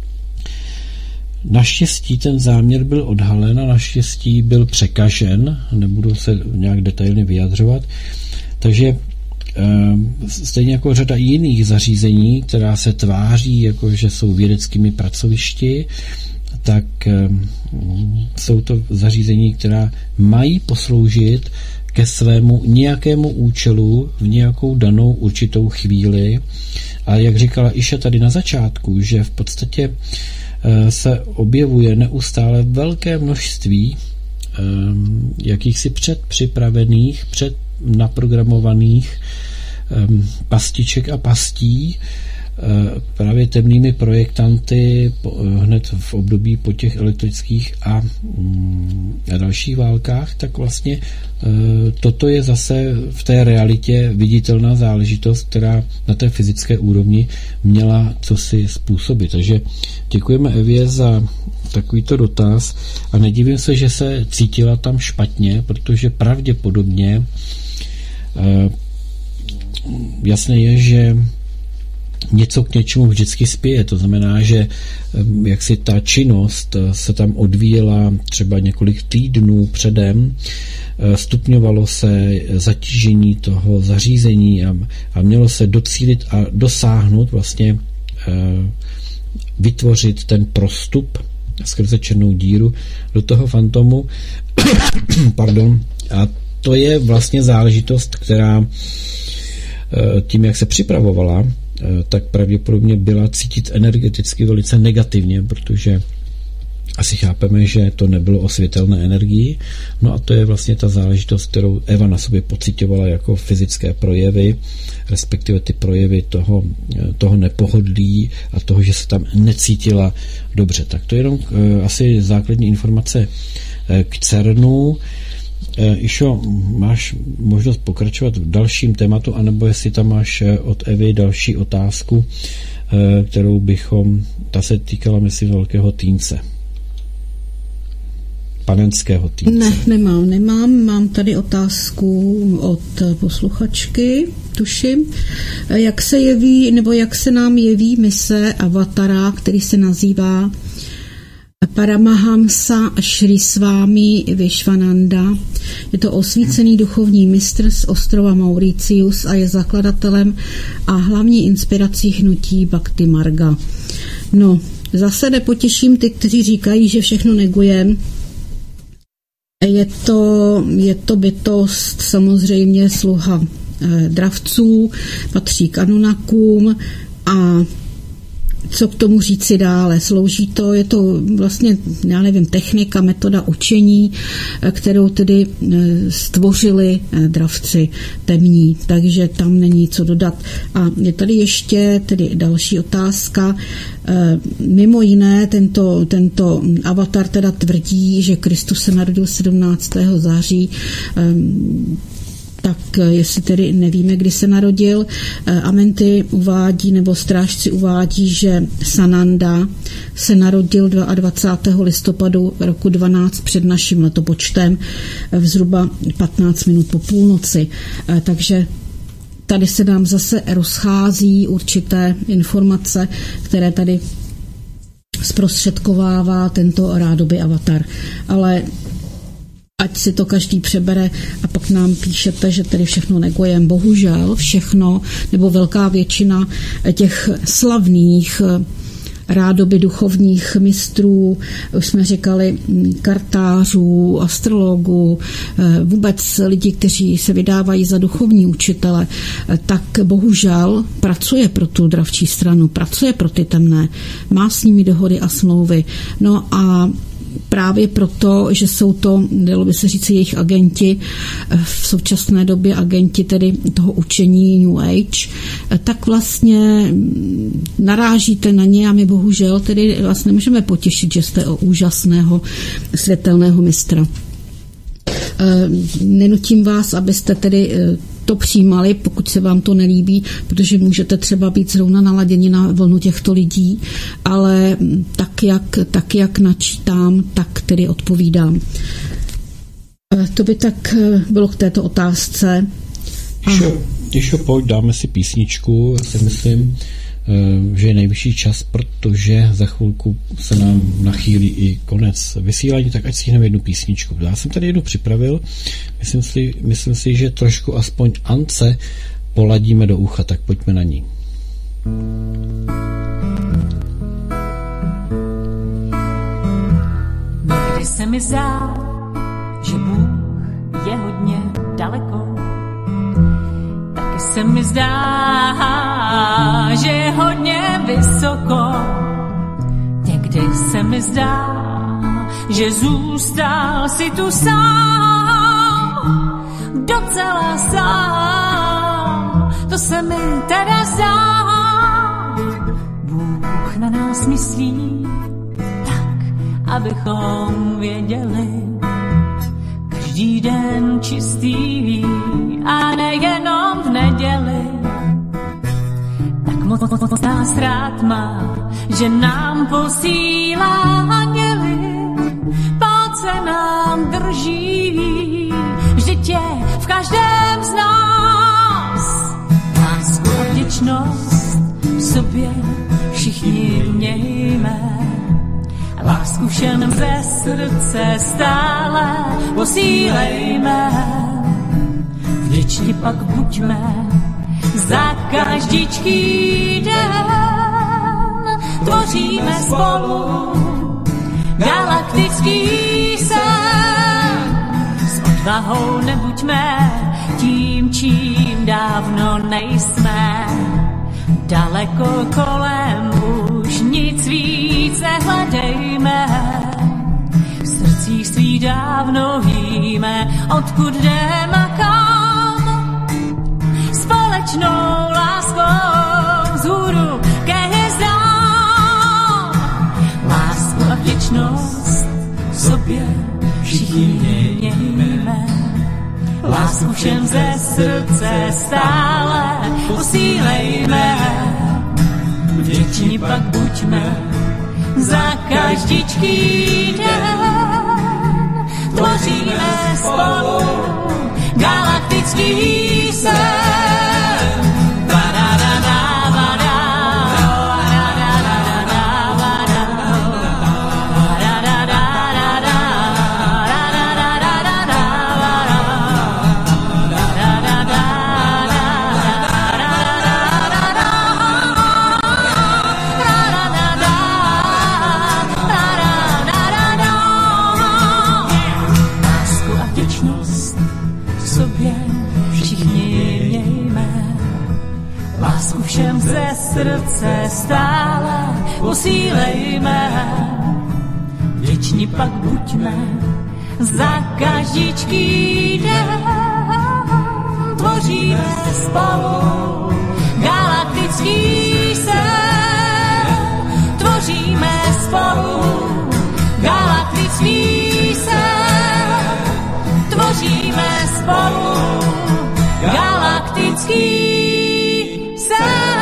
Naštěstí ten záměr byl odhalen a naštěstí byl překažen, nebudu se nějak detailně vyjadřovat, takže stejně jako řada jiných zařízení, která se tváří, jako že jsou vědeckými pracovišti, tak jsou to zařízení, která mají posloužit ke svému nějakému účelu v nějakou danou určitou chvíli. A jak říkala Iša tady na začátku, že v podstatě se objevuje neustále velké množství jakýchsi předpřipravených, přednaprogramovaných pastiček a pastí právě temnými projektanty hned v období po těch elektrických a dalších válkách, tak vlastně toto je zase v té realitě viditelná záležitost, která na té fyzické úrovni měla cosi způsobit. Takže děkujeme Evě za takovýto dotaz a nedivím se, že se cítila tam špatně, protože pravděpodobně jasné je, že něco k něčemu vždycky spěje. To znamená, že jak si ta činnost se tam odvíjela třeba několik týdnů předem, stupňovalo se zatížení toho zařízení a mělo se docílit a dosáhnout vlastně vytvořit ten prostup skrze černou díru do toho fantomu. Pardon. A to je vlastně záležitost, která tím, jak se připravovala, tak pravděpodobně byla cítit energeticky velice negativně, protože asi chápeme, že to nebylo o světelné energii. No a to je vlastně ta záležitost, kterou Eva na sobě pocitovala jako fyzické projevy, respektive ty projevy toho nepohodlí a toho, že se tam necítila dobře. Tak to je jenom asi základní informace k CERNu. Išo, máš možnost pokračovat v dalším tématu, anebo jestli tam máš od Evy další otázku, kterou ta se týkala, myslím, velkého týnce. Panenského týnce. Ne, nemám. Mám tady otázku od posluchačky, tuším. Jak se jeví, nebo jak se nám jeví mise avatara, který se nazývá Paramahamsa Shri Swami Vishwananda. Je to osvícený duchovní mistr z ostrova Mauritius a je zakladatelem a hlavní inspirací hnutí Bhakti Marga. No, zase nepotěším ty, kteří říkají, že všechno negujem. Je to bytost, samozřejmě sluha dravců, patří k Anunnakům a co k tomu říci dále. Slouží to, je to vlastně, já nevím, technika, metoda učení, kterou tedy stvořili dravci temní, takže tam není co dodat. A je tady ještě tedy další otázka. Mimo jiné, tento avatar teda tvrdí, že Kristus se narodil 17. září, tak jestli tedy nevíme, kdy se narodil. Amenty uvádí, nebo strážci uvádí, že Sananda se narodil 22. listopadu roku 12 před naším letopočtem v zhruba 15 minut po půlnoci. Takže tady se nám zase rozchází určité informace, které tady zprostředkovává tento rádoby avatar. Ale ať si to každý přebere a pak nám píšete, že tedy všechno negojem. Bohužel všechno, nebo velká většina těch slavných rádoby duchovních mistrů, už jsme říkali kartářů, astrologů, vůbec lidi, kteří se vydávají za duchovní učitele, tak bohužel pracuje pro tu dravčí stranu, pracuje pro ty temné, má s nimi dohody a smlouvy. No a právě proto, že jsou to, dalo by se říct, jejich agenti, v současné době agenti tedy toho učení New Age, tak vlastně narážíte na ně a my bohužel tedy vás nemůžeme potěšit, že jste o úžasného světelného mistra. Nenutím vás, abyste tedy to přijímali, pokud se vám to nelíbí, protože můžete třeba být zrovna naladěni na vlnu těchto lidí, ale tak, jak načítám, tak tedy odpovídám. To by tak bylo k této otázce. Ještě pojď, dáme si písničku, já si myslím, že je nejvyšší čas, protože za chvilku se nám nachýlí i konec vysílání, tak ať si jdeme jednu písničku. Já jsem tady jednu připravil, myslím si, že trošku aspoň Ance poladíme do ucha, tak pojďme na ní. Někdy se mi zdá, že Bůh je hodně daleko. Taky se mi zdá, že je hodně vysoko. Někdy se mi zdá, že zůstal si tu sám, docela sám. To se mi teda zdá. Bůh na nás myslí tak, abychom věděli, každý den čistý a nejenom v neděli. Tak moc nás rád má, že nám posílá anděli, Pán se nám drží, vždyť je v každém z nás. Lásku a vděčnost v sobě všichni mějme, lásku všem ze srdce stále posílejme. Vděční pak buďme za každičký den, tvoříme spolu galaktický sen. S odvahou nebuďme tím, čím dávno nejsme. Daleko kolem už nic víc nehledejme. V srdcích svých dávno víme, odkud jdeme a kam. Společnou láskou vzhůru ke hvězdám. Lásku a vděčnost v sobě všichni mějme. Lásku všem ze srdce stále posílejme. Vděční pak buďme za každičký den, tvoříme spolu galaktický sen. Lásku a vděčnost v sobě všichni mějme. nám ze srdce stále posílejme. Vděční pak buďme za každičký den. Tvoříme spolu galaktický sen. Tvoříme spolu galaktický sen. Tvoříme spolu galaktický sen.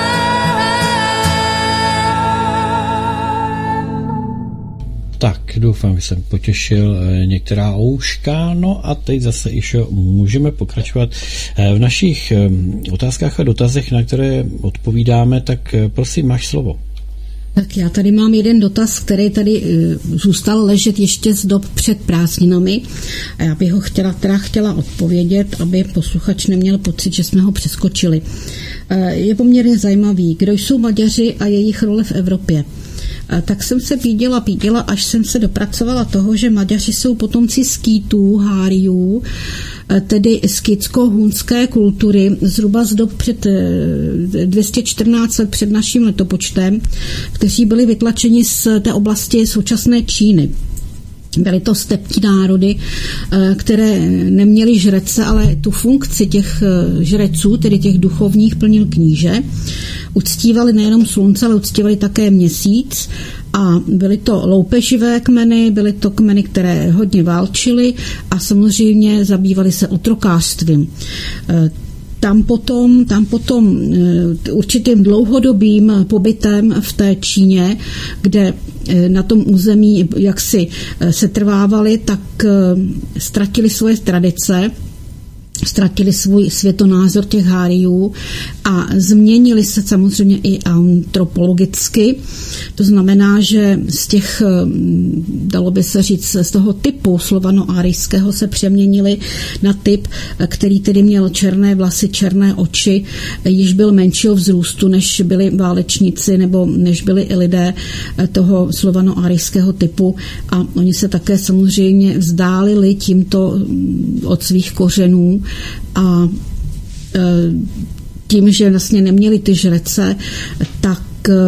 Tak, doufám, že jsem potěšil některá ouška. No a teď zase již můžeme pokračovat v našich otázkách a dotazech, na které odpovídáme, tak prosím, máš slovo. Tak já tady mám jeden dotaz, který tady zůstal ležet ještě z dob před prázdninami a já bych ho chtěla odpovědět, aby posluchač neměl pocit, že jsme ho přeskočili. Je poměrně zajímavý, kdo jsou Maďaři a jejich role v Evropě. Tak jsem se píděla, až jsem se dopracovala toho, že Maďaři jsou potomci skýtů, háriů, tedy skýtsko-hunské kultury, zhruba z dob před 214 let před naším letopočtem, kteří byli vytlačeni z té oblasti současné Číny. Byly to stepní národy, které neměly žrece, ale tu funkci těch žreců, tedy těch duchovních, plnil kníže. Uctívali nejenom slunce, ale uctívali také měsíc a byly to loupeživé kmeny, byly to kmeny, které hodně válčily a samozřejmě zabývaly se otrokářstvím. Tam potom určitým dlouhodobým pobytem v té Číně, kde na tom území jaksi se trvávali, tak ztratili svoje tradice, ztratili svůj světonázor těch háriů a změnili se samozřejmě i antropologicky. To znamená, že z těch, dalo by se říct, z toho typu slovano-árijského se přeměnili na typ, který tedy měl černé vlasy, černé oči, již byl menšího vzrůstu, než byli válečníci nebo než byli i lidé toho slovano-árijského typu a oni se také samozřejmě vzdálili tímto od svých kořenů a tím, že vlastně neměli ty žrece, tak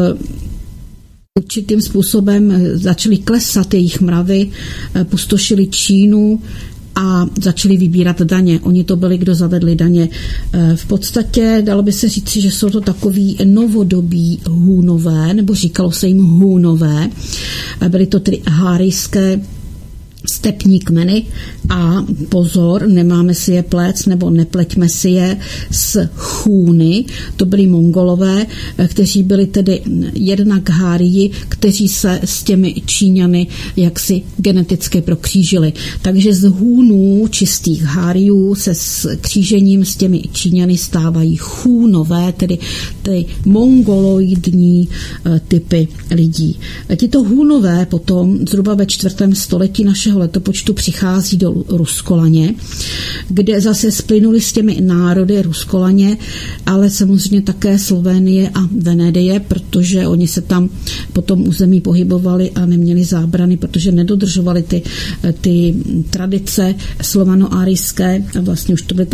určitým způsobem začaly klesat jejich mravy, pustošili Čínu a začali vybírat daně. Oni to byli, kdo zavedli daně. V podstatě dalo by se říct, že jsou to takový novodobí Hůnové, nebo říkalo se jim Hůnové. Byly to tedy hárijské stepní kmeny a pozor, nemáme si je plést nebo nepleťme si je s Chúny, to byli Mongolové, kteří byli tedy jednak Hárii, kteří se s těmi Číňany jaksi geneticky prokřížili. Takže z Hůnů, čistých Háriů, se s křížením s těmi Číňany stávají Chúnové, tedy ty mongoloidní typy lidí. Tito Hůnové potom zhruba ve 4. století našeho letopočtu přichází do Ruskolaně, kde zase splynuli s těmi národy Ruskolaně, ale samozřejmě také Slovénie a Venetie, protože oni se tam po tom území pohybovali a neměli zábrany, protože nedodržovali ty tradice slovano-árijské a vlastně už to byly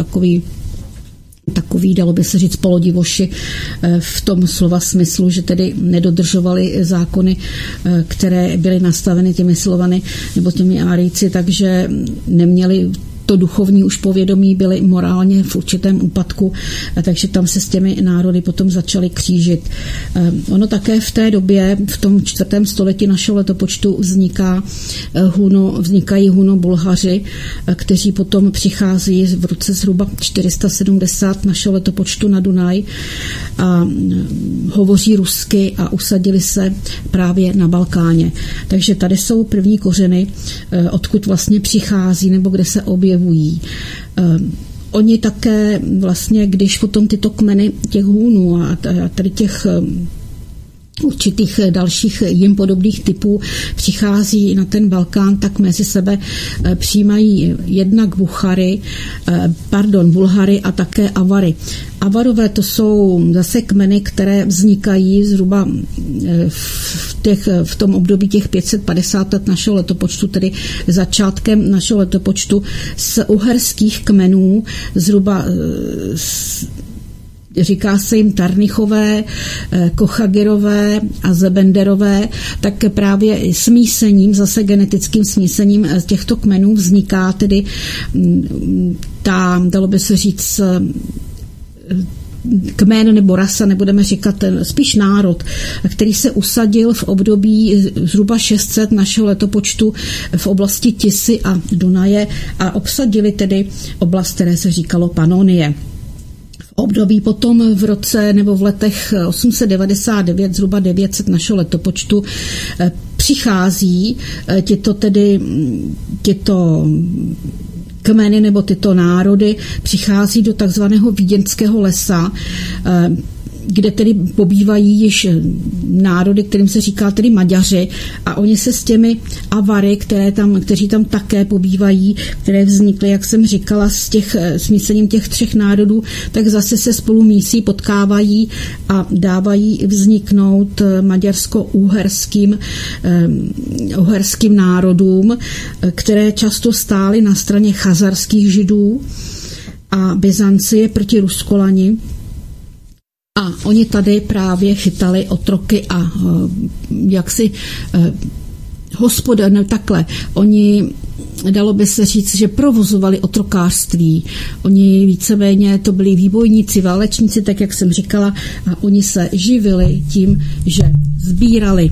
takový, dalo by se říct, polodivoši v tom slova smyslu, že tedy nedodržovali zákony, které byly nastaveny těmi Slovany nebo těmi Árijci, takže neměli to duchovní už povědomí, byli morálně v určitém úpadku, takže tam se s těmi národy potom začaly křížit. Ono také v té době, v tom 4. století našeho letopočtu vznikají Huno-Bulhaři, kteří potom přichází v roce zhruba 470 našeho letopočtu na Dunaj a hovoří rusky a usadili se právě na Balkáně. Takže tady jsou první kořeny, odkud vlastně přichází nebo kde se objevují. Oni také vlastně, když potom tyto kmeny těch Hůnů a tady těch určitých dalších jim podobných typů přichází na ten Balkán, tak mezi sebe přijímají jednak Bulhary a také Avary. Avarové to jsou zase kmeny, které vznikají zhruba v tom období těch 550 let našeho letopočtu, tedy začátkem našeho letopočtu z uherských kmenů zhruba říká se jim Tarnichové, Kochagirové a Zebenderové, tak právě smísením, zase genetickým smísením těchto kmenů vzniká tedy ta, dalo by se říct, kmen nebo rasa, nebudeme říkat, spíš národ, který se usadil v období zhruba 600 našeho letopočtu v oblasti Tisy a Dunaje a obsadili tedy oblast, které se říkalo Panonie. V období potom v roce nebo v letech 899, zhruba 900 našeho letopočtu, přichází tyto kmeny nebo tyto národy přichází do takzvaného Vídeňského lesa, kde tedy pobývají již národy, kterým se říká tedy Maďaři, a oni se s těmi Avary, kteří tam také pobývají, které vznikly, jak jsem říkala, s smísením těch třech národů, tak zase se spolu mísí, potkávají a dávají vzniknout maďarsko-uherským národům, které často stály na straně chazarských židů a Byzancie proti Ruskolani. A oni tady právě chytali otroky a oni, dalo by se říct, že provozovali otrokářství. Oni víceméně to byli výbojníci, válečníci, tak jak jsem říkala, a oni se živili tím, že sbírali,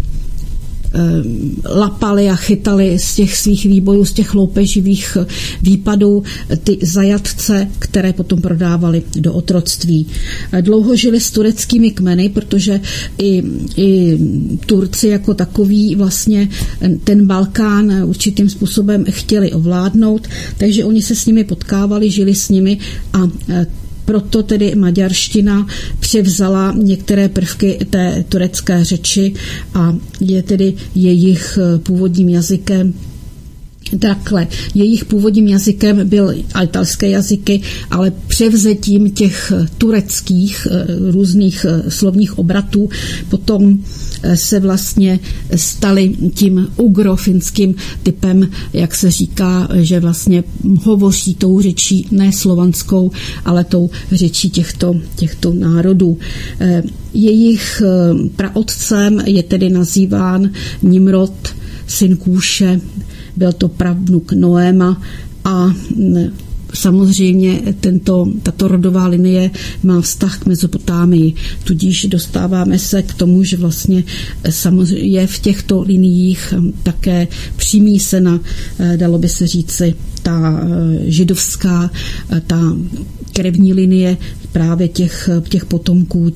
lapali a chytali z těch svých výbojů, z těch loupeživých výpadů ty zajatce, které potom prodávali do otroctví. Dlouho žili s tureckými kmeny, protože i Turci jako takový vlastně ten Balkán určitým způsobem chtěli ovládnout, takže oni se s nimi potkávali, žili s nimi a proto tedy maďarština převzala některé prvky té turecké řeči a je tedy jejich původním jazykem. Takhle, jejich původním jazykem byl italské jazyky, ale převzetím těch tureckých různých slovních obratů potom se vlastně stali tím ugrofinským typem, jak se říká, že vlastně hovoří tou řečí ne slovanskou, ale tou řečí těchto národů. Jejich praotcem je tedy nazýván Nimrod, syn Kúše, byl to pravnuk Noéma a samozřejmě tato rodová linie má vztah k Mezopotámii, tudíž dostáváme se k tomu, že vlastně samozřejmě je v těchto liniích také přimísena, dalo by se říci, ta židovská, ta krevní linie právě těch potomků,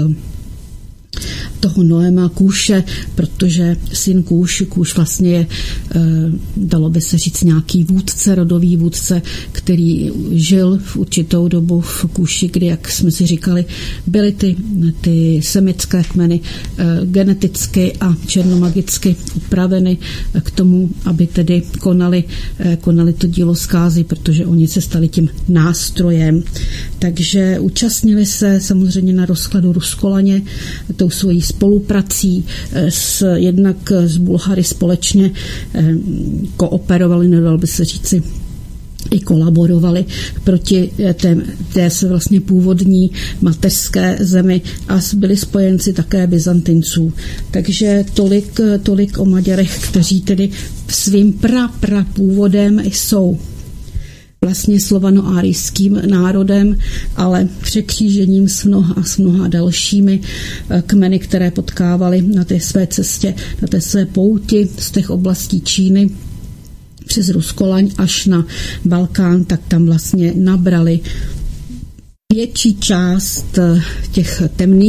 toho Noéma, Kúše, protože syn Kúš vlastně je, dalo by se říct, nějaký vůdce, rodový vůdce, který žil v určitou dobu v Kúši, kdy, jak jsme si říkali, byly ty semitské kmeny geneticky a černomagicky upraveny k tomu, aby tedy konali to dílo zkázy, protože oni se stali tím nástrojem. Takže účastnili se samozřejmě na rozkladu Ruskolaně tou svojí spoluprací jednak s Bulhary společně kooperovali, nedalo by se říci, i kolaborovali proti té se vlastně původní mateřské zemi a byli spojenci také Byzantinců. Takže tolik o Maďarech, kteří tedy svým původem jsou vlastně slovano-árijským národem, ale překřížením s mnoha dalšími kmeny, které potkávali na té své cestě, na té své pouti z těch oblastí Číny přes Ruskolaň až na Balkán, tak tam vlastně nabrali větší část těch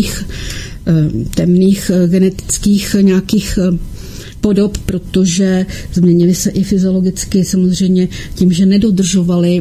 temných genetických nějakých podob, protože změnili se i fyziologicky, samozřejmě tím, že nedodržovali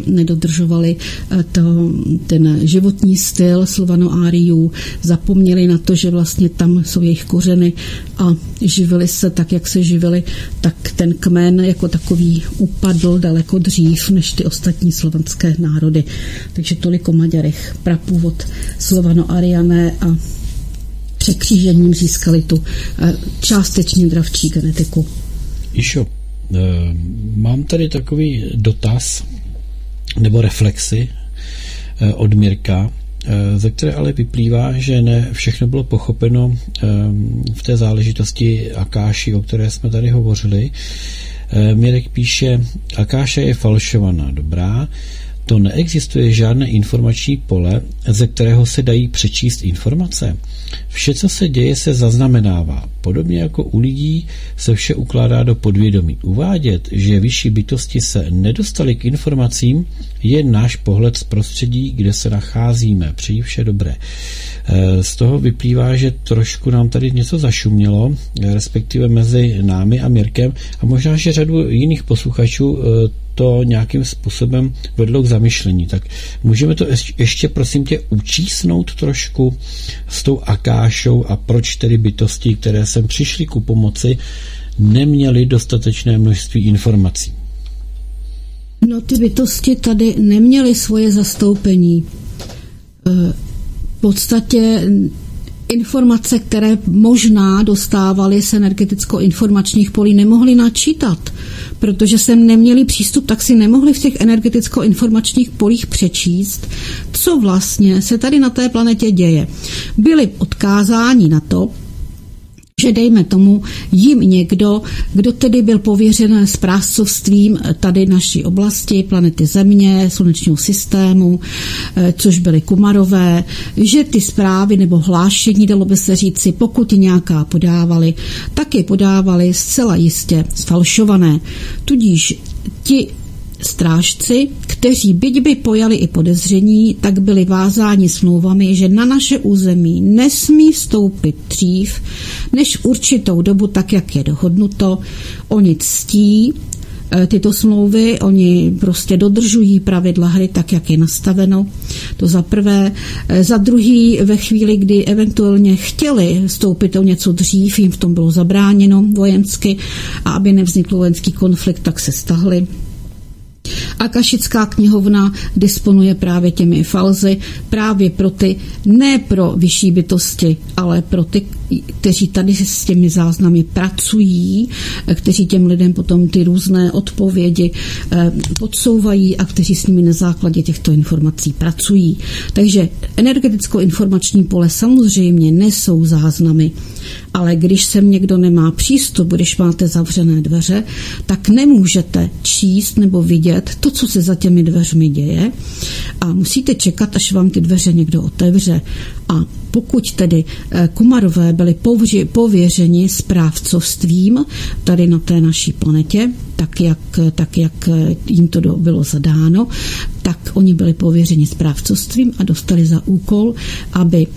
ten životní styl Slovano-Áriů, zapomněli na to, že vlastně tam jsou jejich kořeny a živili se tak, jak se živili, tak ten kmen jako takový upadl daleko dřív než ty ostatní slovanské národy. Takže tolik o Maďarech, prapůvod Slovano-Ariané a překřížením získali tu částečně dravčí genetiku. Išo, mám tady takový dotaz nebo reflexy od Mirka. ze které ale vyplývá, že ne všechno bylo pochopeno v té záležitosti Akáši, o které jsme tady hovořili. Mirek píše, Akáša je falšovaná, dobrá, to neexistuje žádné informační pole, ze kterého se dají přečíst informace. Vše, co se děje, se zaznamenává. Podobně jako u lidí se vše ukládá do podvědomí. Uvádět, že vyšší bytosti se nedostaly k informacím, je náš pohled z prostředí, kde se nacházíme. Přeji vše dobré. Z toho vyplývá, že trošku nám tady něco zašumělo, respektive mezi námi a Mirkem, a možná, že řadu jiných posluchačů to nějakým způsobem vedlo k zamyšlení. Tak můžeme to ještě, prosím tě, učísnout trošku s tou Akášou a proč tedy bytosti, které sem přišly ku pomoci, neměly dostatečné množství informací? No, ty bytosti tady neměly svoje zastoupení. V podstatě informace, které možná dostávali z energeticko-informačních polí, nemohli načítat, protože sem neměli přístup, tak si nemohli v těch energeticko-informačních polích přečíst, co vlastně se tady na té planetě děje. Byli odkázáni na to, že dejme tomu jim někdo, kdo tedy byl pověřen správcovstvím tady naší oblasti, planety Země, slunečního systému, což byly Kumarové, že ty zprávy nebo hlášení, dalo by se říci, pokud nějaká podávali, tak je podávali zcela jistě sfalšované. Tudíž ti strážci, kteří byť by pojali i podezření, tak byli vázáni smlouvami, že na naše území nesmí vstoupit dřív než určitou dobu, tak jak je dohodnuto. Oni ctí tyto smlouvy, oni prostě dodržují pravidla hry tak, jak je nastaveno. To za prvé. Za druhý, ve chvíli, kdy eventuálně chtěli vstoupit o něco dřív, jim v tom bylo zabráněno vojensky, a aby nevznikl vojenský konflikt, tak se stahli. Akašická knihovna disponuje právě těmi falzy, právě pro ty, ne pro vyšší bytosti, ale pro ty, kteří tady s těmi záznamy pracují, kteří těm lidem potom ty různé odpovědi podsouvají a kteří s nimi na základě těchto informací pracují. Takže energeticko-informační pole samozřejmě nesou záznamy, ale když sem někdo nemá přístup, když máte zavřené dveře, tak nemůžete číst nebo vidět to, co se za těmi dveřmi děje, a musíte čekat, až vám ty dveře někdo otevře. A pokud tedy Kumarové byli pověřeni správcovstvím tady na té naší planetě, tak jak jim to bylo zadáno, tak oni byli pověřeni správcovstvím a dostali za úkol, aby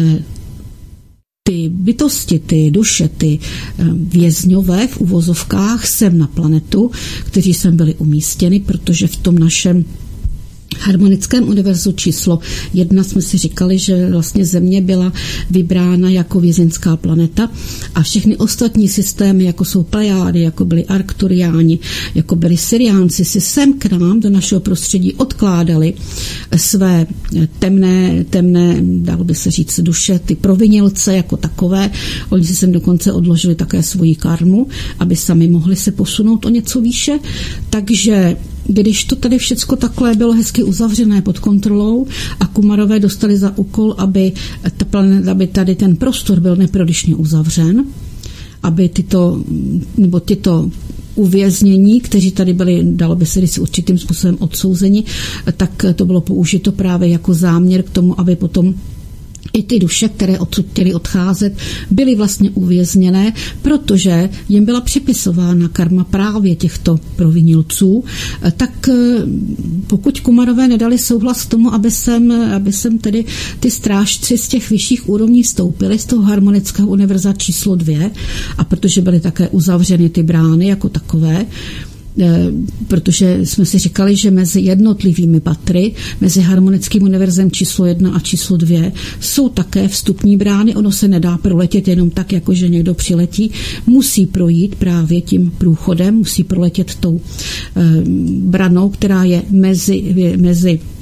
ty bytosti, ty duše, ty vězňové v uvozovkách sem na planetu, kteří sem byli umístěni, protože v tom našem harmonickém univerzu číslo 1 jsme si říkali, že vlastně Země byla vybrána jako vězeňská planeta a všechny ostatní systémy, jako jsou Plejády, jako byli Arkturiáni, jako byli Syriánci, si sem k nám do našeho prostředí odkládali své temné, dalo by se říct, duše, ty provinilce jako takové. Oni si sem dokonce odložili také svoji karmu, aby sami mohli se posunout o něco výše. Takže když to tady všecko takhle bylo hezky uzavřené pod kontrolou a Kumarové dostali za úkol, aby tady ten prostor byl neprodyšně uzavřen, aby tyto uvěznění, kteří tady byli, dalo by se říct, určitým způsobem odsouzeni, tak to bylo použito právě jako záměr k tomu, aby potom i ty duše, které odsud chtěly odcházet, byly vlastně uvězněné, protože jim byla připisována karma právě těchto provinilců. Tak pokud Kumarové nedali souhlas k tomu, aby sem tedy ty strážci z těch vyšších úrovní vstoupili z toho harmonického univerza číslo 2, a protože byly také uzavřeny ty brány jako takové, protože jsme si říkali, že mezi jednotlivými patry, mezi harmonickým univerzem číslo 1 a číslo 2 jsou také vstupní brány, ono se nedá proletět jenom tak, jako že někdo přiletí, musí projít právě tím průchodem, musí proletět tou branou, která je mezi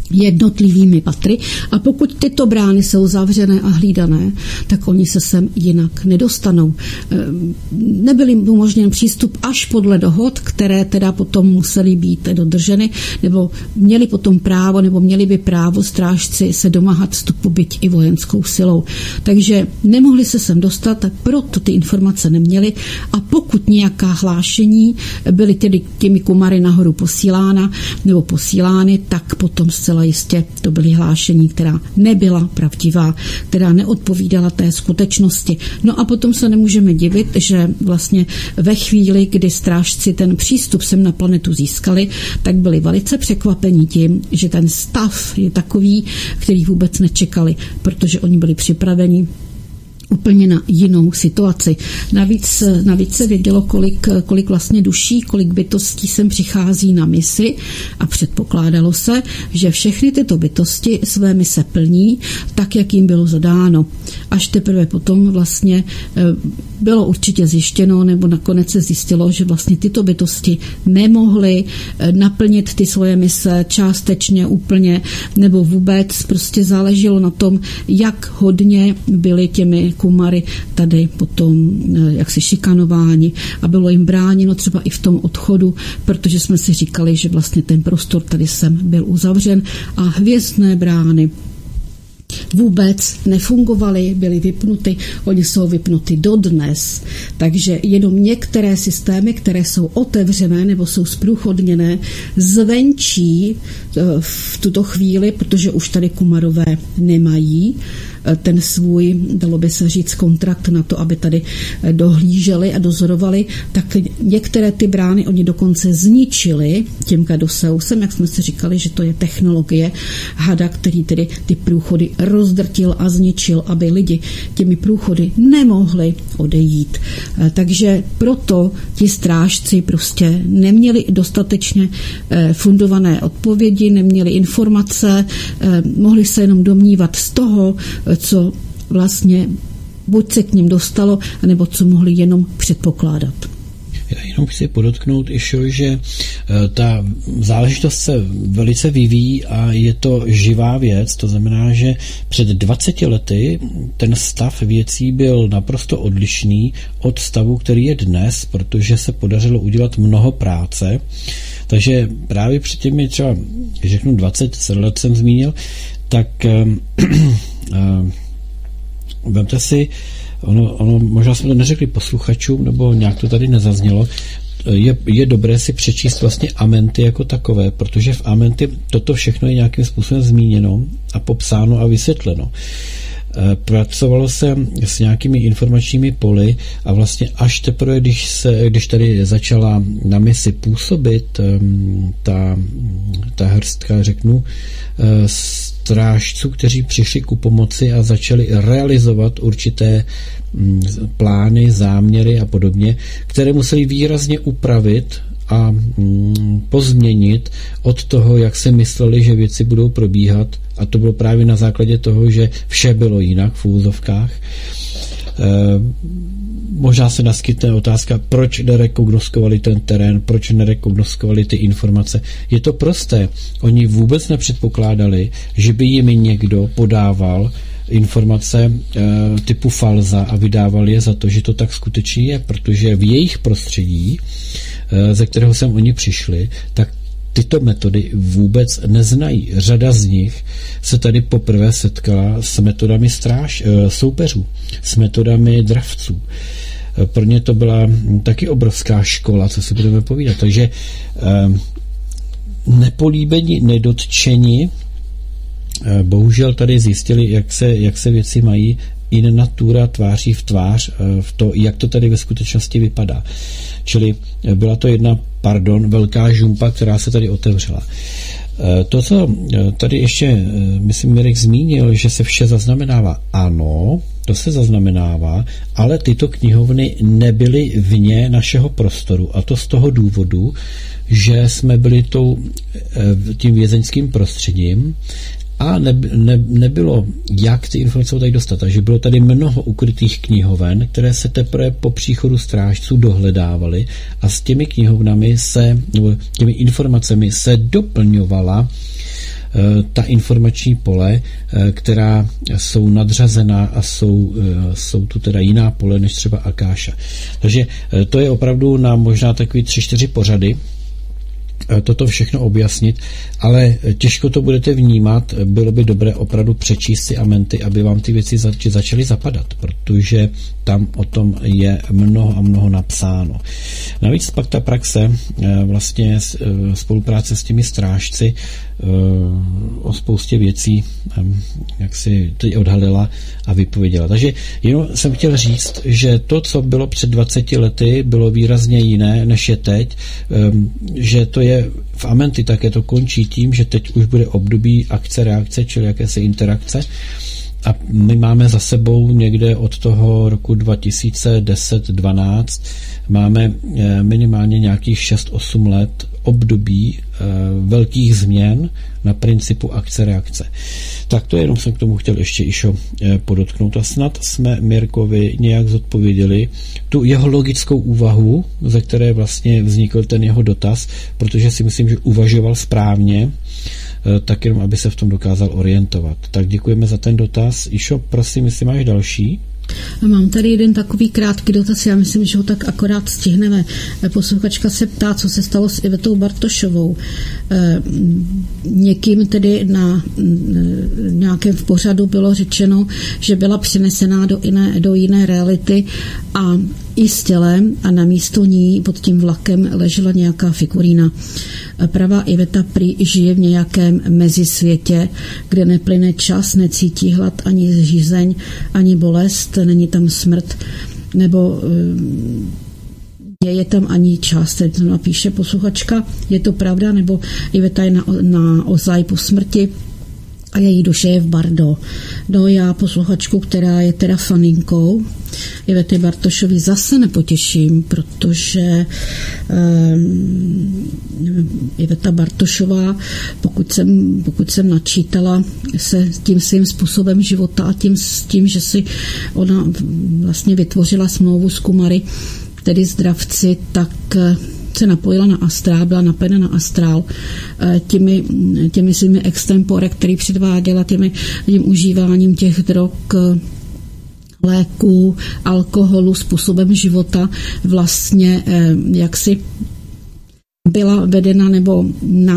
jednotlivými patry a pokud tyto brány jsou zavřené a hlídané, tak oni se sem jinak nedostanou. Nebyl jim umožněn přístup až podle dohod, které teda potom musely být dodrženy, nebo měli potom právo, nebo měli by právo strážci se domáhat vstupu byť i vojenskou silou. Takže nemohli se sem dostat, tak proto ty informace neměli a pokud nějaká hlášení byly tedy těmi kumary nahoru posílána nebo posílány, tak potom zcela jistě to byly hlášení, která nebyla pravdivá, která neodpovídala té skutečnosti. No a potom se nemůžeme divit, že vlastně ve chvíli, kdy strážci ten přístup sem na planetu získali, tak byli velice překvapeni tím, že ten stav je takový, který vůbec nečekali, protože oni byli připraveni úplně na jinou situaci. Navíc se vědělo, kolik vlastně duší, kolik bytostí sem přichází na misi a předpokládalo se, že všechny tyto bytosti své mise plní tak, jak jim bylo zadáno. Až teprve potom vlastně bylo určitě zjištěno, nebo nakonec se zjistilo, že vlastně tyto bytosti nemohly naplnit ty svoje mise částečně, úplně, nebo vůbec. Prostě záleželo na tom, jak hodně byly těmi kumary tady potom jaksi šikanováni a bylo jim bráněno třeba i v tom odchodu, protože jsme si říkali, že vlastně ten prostor tady sem byl uzavřen a hvězdné brány vůbec nefungovaly, byly vypnuty, oni jsou vypnuty dodnes, takže jenom některé systémy, které jsou otevřené nebo jsou zprůchodněné, zvenčí v tuto chvíli, protože už tady kumarové nemají ten svůj, dalo by se říct, kontrakt na to, aby tady dohlíželi a dozorovali, tak některé ty brány oni dokonce zničili tím Caduceusem, jak jsme si říkali, že to je technologie hada, který tedy ty průchody rozdrtil a zničil, aby lidi těmi průchody nemohli odejít. Takže proto ti strážci prostě neměli dostatečně fundované odpovědi, neměli informace, mohli se jenom domnívat z toho, co vlastně buď se k ním dostalo, nebo co mohli jenom předpokládat. Já jenom chci podotknout ještě, že ta záležitost se velice vyvíjí a je to živá věc, to znamená, že před 20 lety ten stav věcí byl naprosto odlišný od stavu, který je dnes, protože se podařilo udělat mnoho práce, takže právě před těmi třeba, když řeknu 20 let jsem zmínil, tak vemte si, ono, možná jsme to neřekli posluchačům, nebo nějak to tady nezaznělo, je dobré si přečíst vlastně Amenty jako takové, protože v Amenty toto všechno je nějakým způsobem zmíněno a popsáno a vysvětleno. Pracovalo se s nějakými informačními poli a vlastně až teprve, když tady začala na misi působit ta hrstka, řeknu, strážců, kteří přišli ku pomoci a začali realizovat určité plány, záměry a podobně, které museli výrazně upravit a pozměnit od toho, jak se mysleli, že věci budou probíhat, a to bylo právě na základě toho, že vše bylo jinak v úvozovkách. Možná se naskytne otázka, proč nerekognoskovali ten terén, proč nerekognoskovali ty informace. Je to prosté. Oni vůbec nepředpokládali, že by jim někdo podával informace typu falza a vydával je za to, že to tak skutečně je, protože v jejich prostředí, ze kterého sem oni přišli, tak tyto metody vůbec neznají. Řada z nich se tady poprvé setkala s metodami soupeřů, s metodami dravců. Pro ně to byla taky obrovská škola, co si budeme povídat. Takže nepolíbení, nedotčeni, bohužel tady zjistili, jak se věci mají in natura, tváří v tvář, v to, jak to tady ve skutečnosti vypadá. Čili byla to velká žumpa, která se tady otevřela. To, co tady ještě, myslím, Mirek zmínil, že se vše zaznamenává. Ano, to se zaznamenává, ale tyto knihovny nebyly vně našeho prostoru. A to z toho důvodu, že jsme byli tím vězeňským prostředím a nebylo, jak ty informace tady dostat. Takže bylo tady mnoho ukrytých knihoven, které se teprve po příchodu strážců dohledávaly a s těmi knihovnami nebo těmi informacemi se doplňovala ta informační pole, která jsou nadřazená a jsou tu teda jiná pole než třeba Akáša. Takže to je opravdu na možná takový 3-4 pořady, toto všechno objasnit, ale těžko to budete vnímat, bylo by dobré opravdu přečíst si amenty, aby vám ty věci začaly zapadat, protože tam o tom je mnoho a mnoho napsáno. Navíc pak ta praxe, vlastně spolupráce s těmi strážci o spoustě věcí, jak si teď odhalila a vypověděla. Takže jenom jsem chtěl říct, že to, co bylo před 20 lety, bylo výrazně jiné, než je teď, že to je v Amenty také to končí tím, že teď už bude období akce-reakce, čili jakési interakce. A my máme za sebou někde od toho roku 2010-12 máme minimálně nějakých 6-8 let období velkých změn na principu akce-reakce. Tak to jenom jsem k tomu chtěl ještě Išo podotknout a snad jsme Mirkovi nějak zodpověděli tu jeho logickou úvahu, ze které vlastně vznikl ten jeho dotaz, protože si myslím, že uvažoval správně, tak jenom, aby se v tom dokázal orientovat. Tak děkujeme za ten dotaz. Išo, prosím, jestli máš další? Mám tady jeden takový krátký dotaz, já myslím, že ho tak akorát stihneme. Posluchačka se ptá, co se stalo s Ivetou Bartošovou. Někým tedy na nějakém v pořadu bylo řečeno, že byla přenesená do jiné reality a i s tělem a na místo ní pod tím vlakem ležela nějaká figurína. Pravá Iveta prý žije v nějakém mezisvětě, kde neplyne čas, necítí hlad ani žízeň, ani bolest, není tam smrt, nebo je tam ani čas, teď to napíše posluchačka, je to pravda, nebo Iveta je na ozaj po smrti a její duše je v Bardo. No já posluchačku, která je teda faninkou Ivety Bartošový, zase nepotěším, protože Iveta Bartošová, pokud jsem načítala se tím svým způsobem života a tím, že si ona vlastně vytvořila smlouvu s Kumary, tedy zdravci, tak se napojila na astrál, byla napojena na astrál těmi svými extempore, který předváděla tím užíváním těch drog, léků, alkoholu, způsobem života, vlastně jaksi byla vedena nebo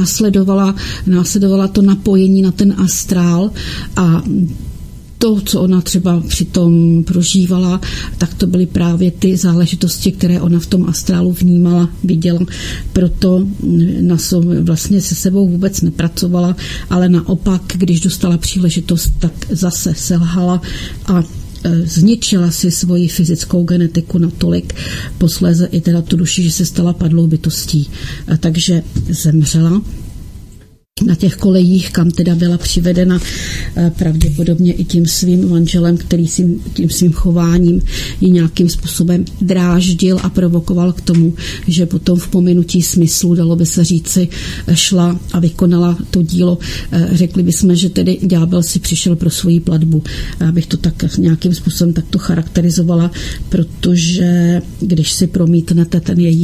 následovala to napojení na ten astrál a to, co ona třeba přitom prožívala, tak to byly právě ty záležitosti, které ona v tom astrálu vnímala, viděla. Proto vlastně se sebou vůbec nepracovala, ale naopak, když dostala příležitost, tak zase selhala a zničila si svoji fyzickou genetiku natolik, posléze i teda tu duši, že se stala padlou bytostí. Takže zemřela na těch kolejích, kam teda byla přivedena pravděpodobně i tím svým manželem, který tím svým chováním ji nějakým způsobem dráždil a provokoval k tomu, že potom v pominutí smyslu, dalo by se říci, šla a vykonala to dílo. Řekli bychom, že tedy ďábel si přišel pro svoji platbu. Abych to tak nějakým způsobem takto charakterizovala, protože když si promítnete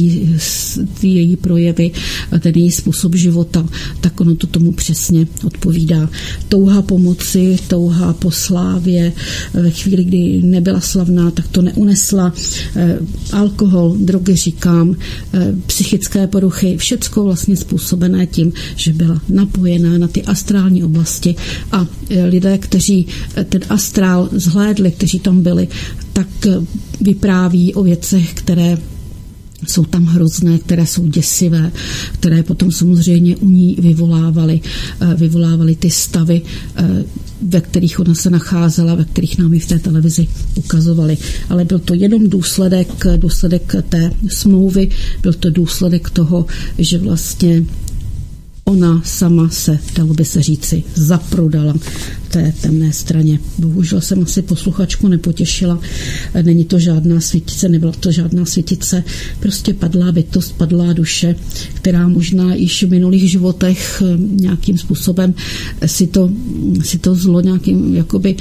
ty její projevy, ten její způsob života, tak ono to tomu přesně odpovídá. Touha pomoci, touha po slávě, ve chvíli, kdy nebyla slavná, tak to neunesla. Alkohol, drogy říkám, psychické poruchy, všecko vlastně způsobené tím, že byla napojená na ty astrální oblasti a lidé, kteří ten astrál zhlédli, kteří tam byli, tak vypráví o věcech, které jsou tam hrozné, které jsou děsivé, které potom samozřejmě u ní vyvolávaly ty stavy, ve kterých ona se nacházela, ve kterých nám i v té televizi ukazovali. Ale byl to jenom důsledek té smlouvy, byl to důsledek toho, že vlastně ona sama se, dalo by se říci, zaprodala té temné straně. Bohužel jsem asi posluchačku nepotěšila. Není to žádná světice, nebyla to žádná světice, prostě padlá bytost, padlá duše, která možná již v minulých životech nějakým způsobem si to zlo nějakým jakoby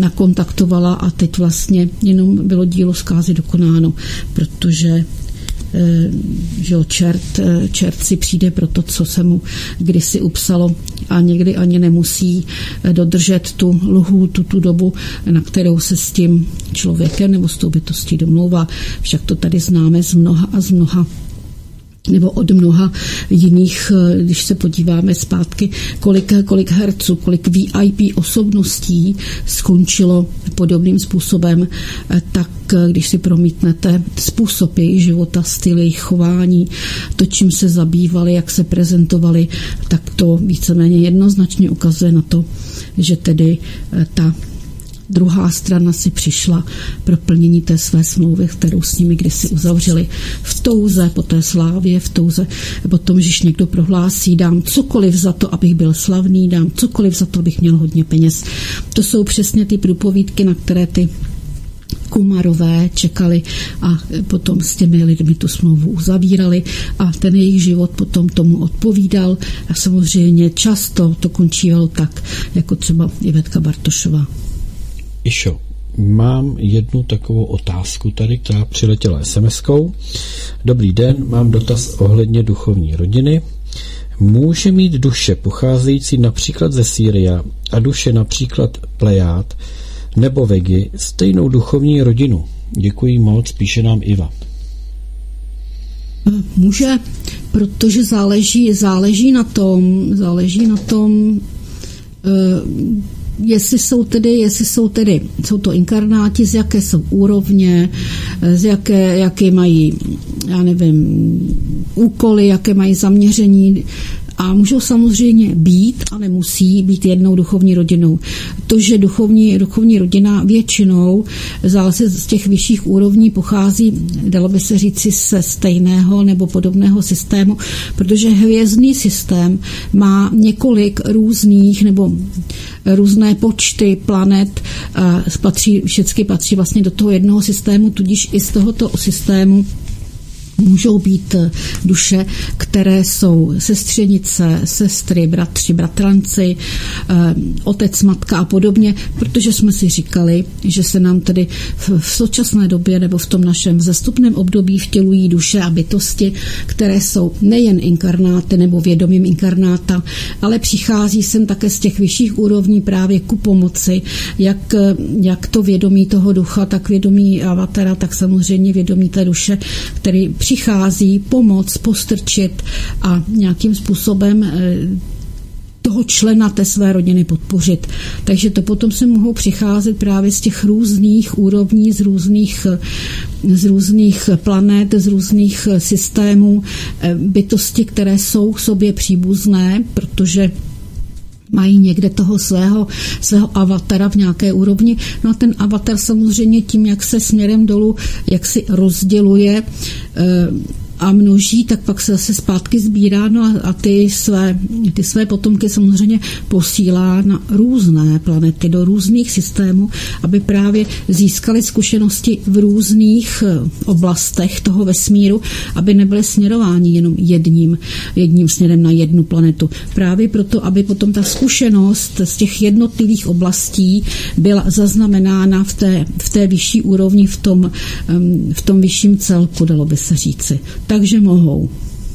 nakontaktovala a teď vlastně jenom bylo dílo zkázy dokonáno, protože že čert si přijde pro to, co se mu kdysi upsalo a někdy ani nemusí dodržet tu lhůtu, tu dobu, na kterou se s tím člověkem nebo s tou bytostí domlouvá. Však to tady známe z mnoha nebo od mnoha jiných, když se podíváme zpátky, kolik herců, kolik VIP osobností skončilo podobným způsobem, tak když si promítnete způsob jejich života, styl jejich chování, to, čím se zabývali, jak se prezentovali, tak to víceméně jednoznačně ukazuje na to, že tedy ta druhá strana si přišla pro plnění té své smlouvy, kterou s nimi kdysi uzavřeli. V touze po té slávě, v touze po tom, že někdo prohlásí, dám cokoliv za to, abych byl slavný, dám cokoliv za to, abych měl hodně peněz. To jsou přesně ty průpovídky, na které ty Kumarové čekali a potom s těmi lidmi tu smlouvu uzavírali a ten jejich život potom tomu odpovídal a samozřejmě často to končívalo tak, jako třeba Ivetka Bartošová. Išo, mám jednu takovou otázku tady, která přiletěla SMS-kou. Dobrý den, mám dotaz ohledně duchovní rodiny. Může mít duše pocházející například ze Sýria a duše například Plejád nebo Vegy stejnou duchovní rodinu? Děkuji moc, píše nám Iva. Může, protože záleží na tom, jestli jsou to inkarnáti, z jaké jsou úrovně, jaké mají, já nevím, úkoly, jaké mají zaměření a můžou samozřejmě být a nemusí být jednou duchovní rodinou. To, že duchovní rodina většinou zase z těch vyšších úrovní pochází, dalo by se říci, se stejného nebo podobného systému, protože hvězdný systém má několik různých nebo různé počty planet, všechny patří vlastně do toho jednoho systému, tudíž i z tohoto systému můžou být duše, které jsou sestřenice, sestry, bratři, bratranci, otec, matka a podobně, protože jsme si říkali, že se nám tedy v současné době nebo v tom našem vzestupném období vtělují duše a bytosti, které jsou nejen inkarnáty nebo vědomím inkarnáta, ale přichází sem také z těch vyšších úrovní právě ku pomoci, jak to vědomí toho ducha, tak vědomí avatara, tak samozřejmě vědomí té duše, který přichází pomoct, postrčit a nějakým způsobem toho člena té své rodiny podpořit. Takže to potom se mohou přicházet právě z těch různých úrovní, z různých planet, z různých systémů bytosti, které jsou k sobě příbuzné, protože mají někde toho svého avatara v nějaké úrovni. No a ten avatar samozřejmě tím, jak se směrem dolů, jak si rozděluje a množí, tak pak se zase zpátky sbírá, no a ty své potomky samozřejmě posílá na různé planety, do různých systémů, aby právě získali zkušenosti v různých oblastech toho vesmíru, aby nebyly směrováni jenom jedním směrem na jednu planetu. Právě proto, aby potom ta zkušenost z těch jednotlivých oblastí byla zaznamenána v té vyšší úrovni, v tom vyšším celku, dalo by se říci. Takže mohou.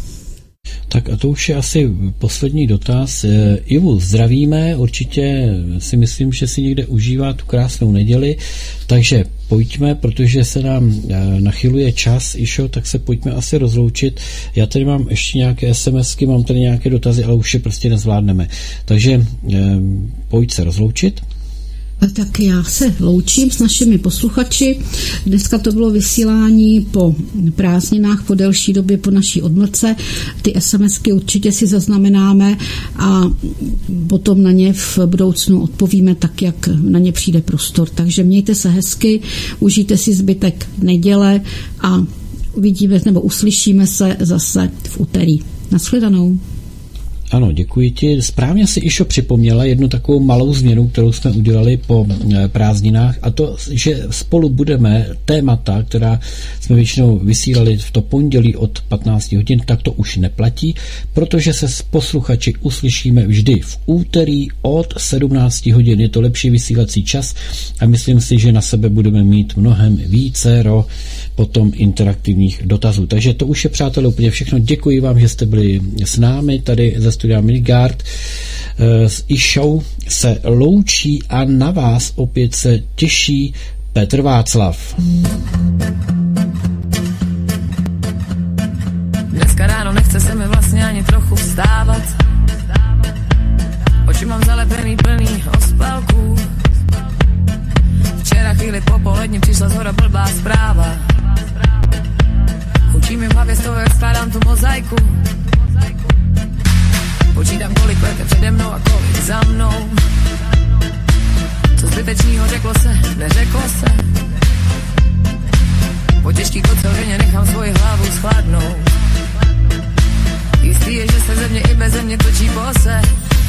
Tak a to už je asi poslední dotaz. Ivu zdravíme, určitě si myslím, že si někde užívá tu krásnou neděli, takže pojďme, protože se nám nachyluje čas, Išo, tak se pojďme asi rozloučit. Já tady mám ještě nějaké SMSky, mám tady nějaké dotazy, ale už je prostě nezvládneme. Takže pojď se rozloučit. Tak já se loučím s našimi posluchači. Dneska to bylo vysílání po prázdninách, po delší době po naší odmlce. Ty SMSky určitě si zaznamenáme a potom na ně v budoucnu odpovíme tak, jak na ně přijde prostor. Takže mějte se hezky, užijte si zbytek neděle a uvidíme nebo uslyšíme se zase v úterý. Nashledanou. Ano, děkuji ti. Správně si Išo připomněla jednu takovou malou změnu, kterou jsme udělali po prázdninách, a to, že spolu budeme témata, která jsme většinou vysílali v to pondělí od 15 hodin, tak to už neplatí, protože se s posluchači uslyšíme vždy v úterý od 17 hodin. Je to lepší vysílací čas a myslím si, že na sebe budeme mít mnohem vícero potom interaktivních dotazů. Takže to už je, přátelé, úplně všechno. Děkuji vám, že jste byli s námi tady ze studia Midgard. S Išou se loučí a na vás opět se těší Petr Václav. Dneska ráno nechce se mi vlastně ani trochu vstávat. Oči mám zalepený plný ospalků. Včera chvíli po poledni přišla zhora blbá zpráva. Hučí mi v hlavě z toho, jak skládám tu mozaiku. Počítám, kolik let je přede mnou a kolik za mnou. Co zbytečnýho řeklo se, neřeklo se. Po těžký kocovině nechám svoji hlavu schladnout. Jistý je, že se ze mě i beze mě točí bose.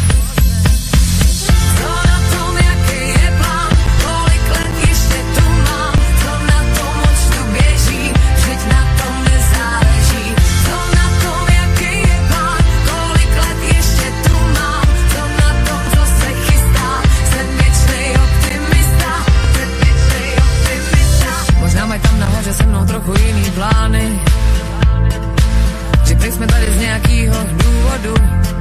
Co na tom, jaký je plán, kolik let ještě tu mám, co na tom, oč tu běží, vždyť na tom nezáleží. Co na tom, jaký je plán, kolik let ještě tu mám, co na tom, co se chystá, jsem věčnej optimista, jsem věčnej optimista. Možná mají tam nahoře se mnou trochu jiný plány, že teď jsme tady z nějakýho důvodu.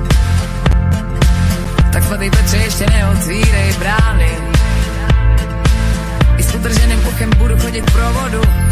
Tak svatý Petře, ještě neotvírej brány. I s utrženým uchem budu chodit pro vodu.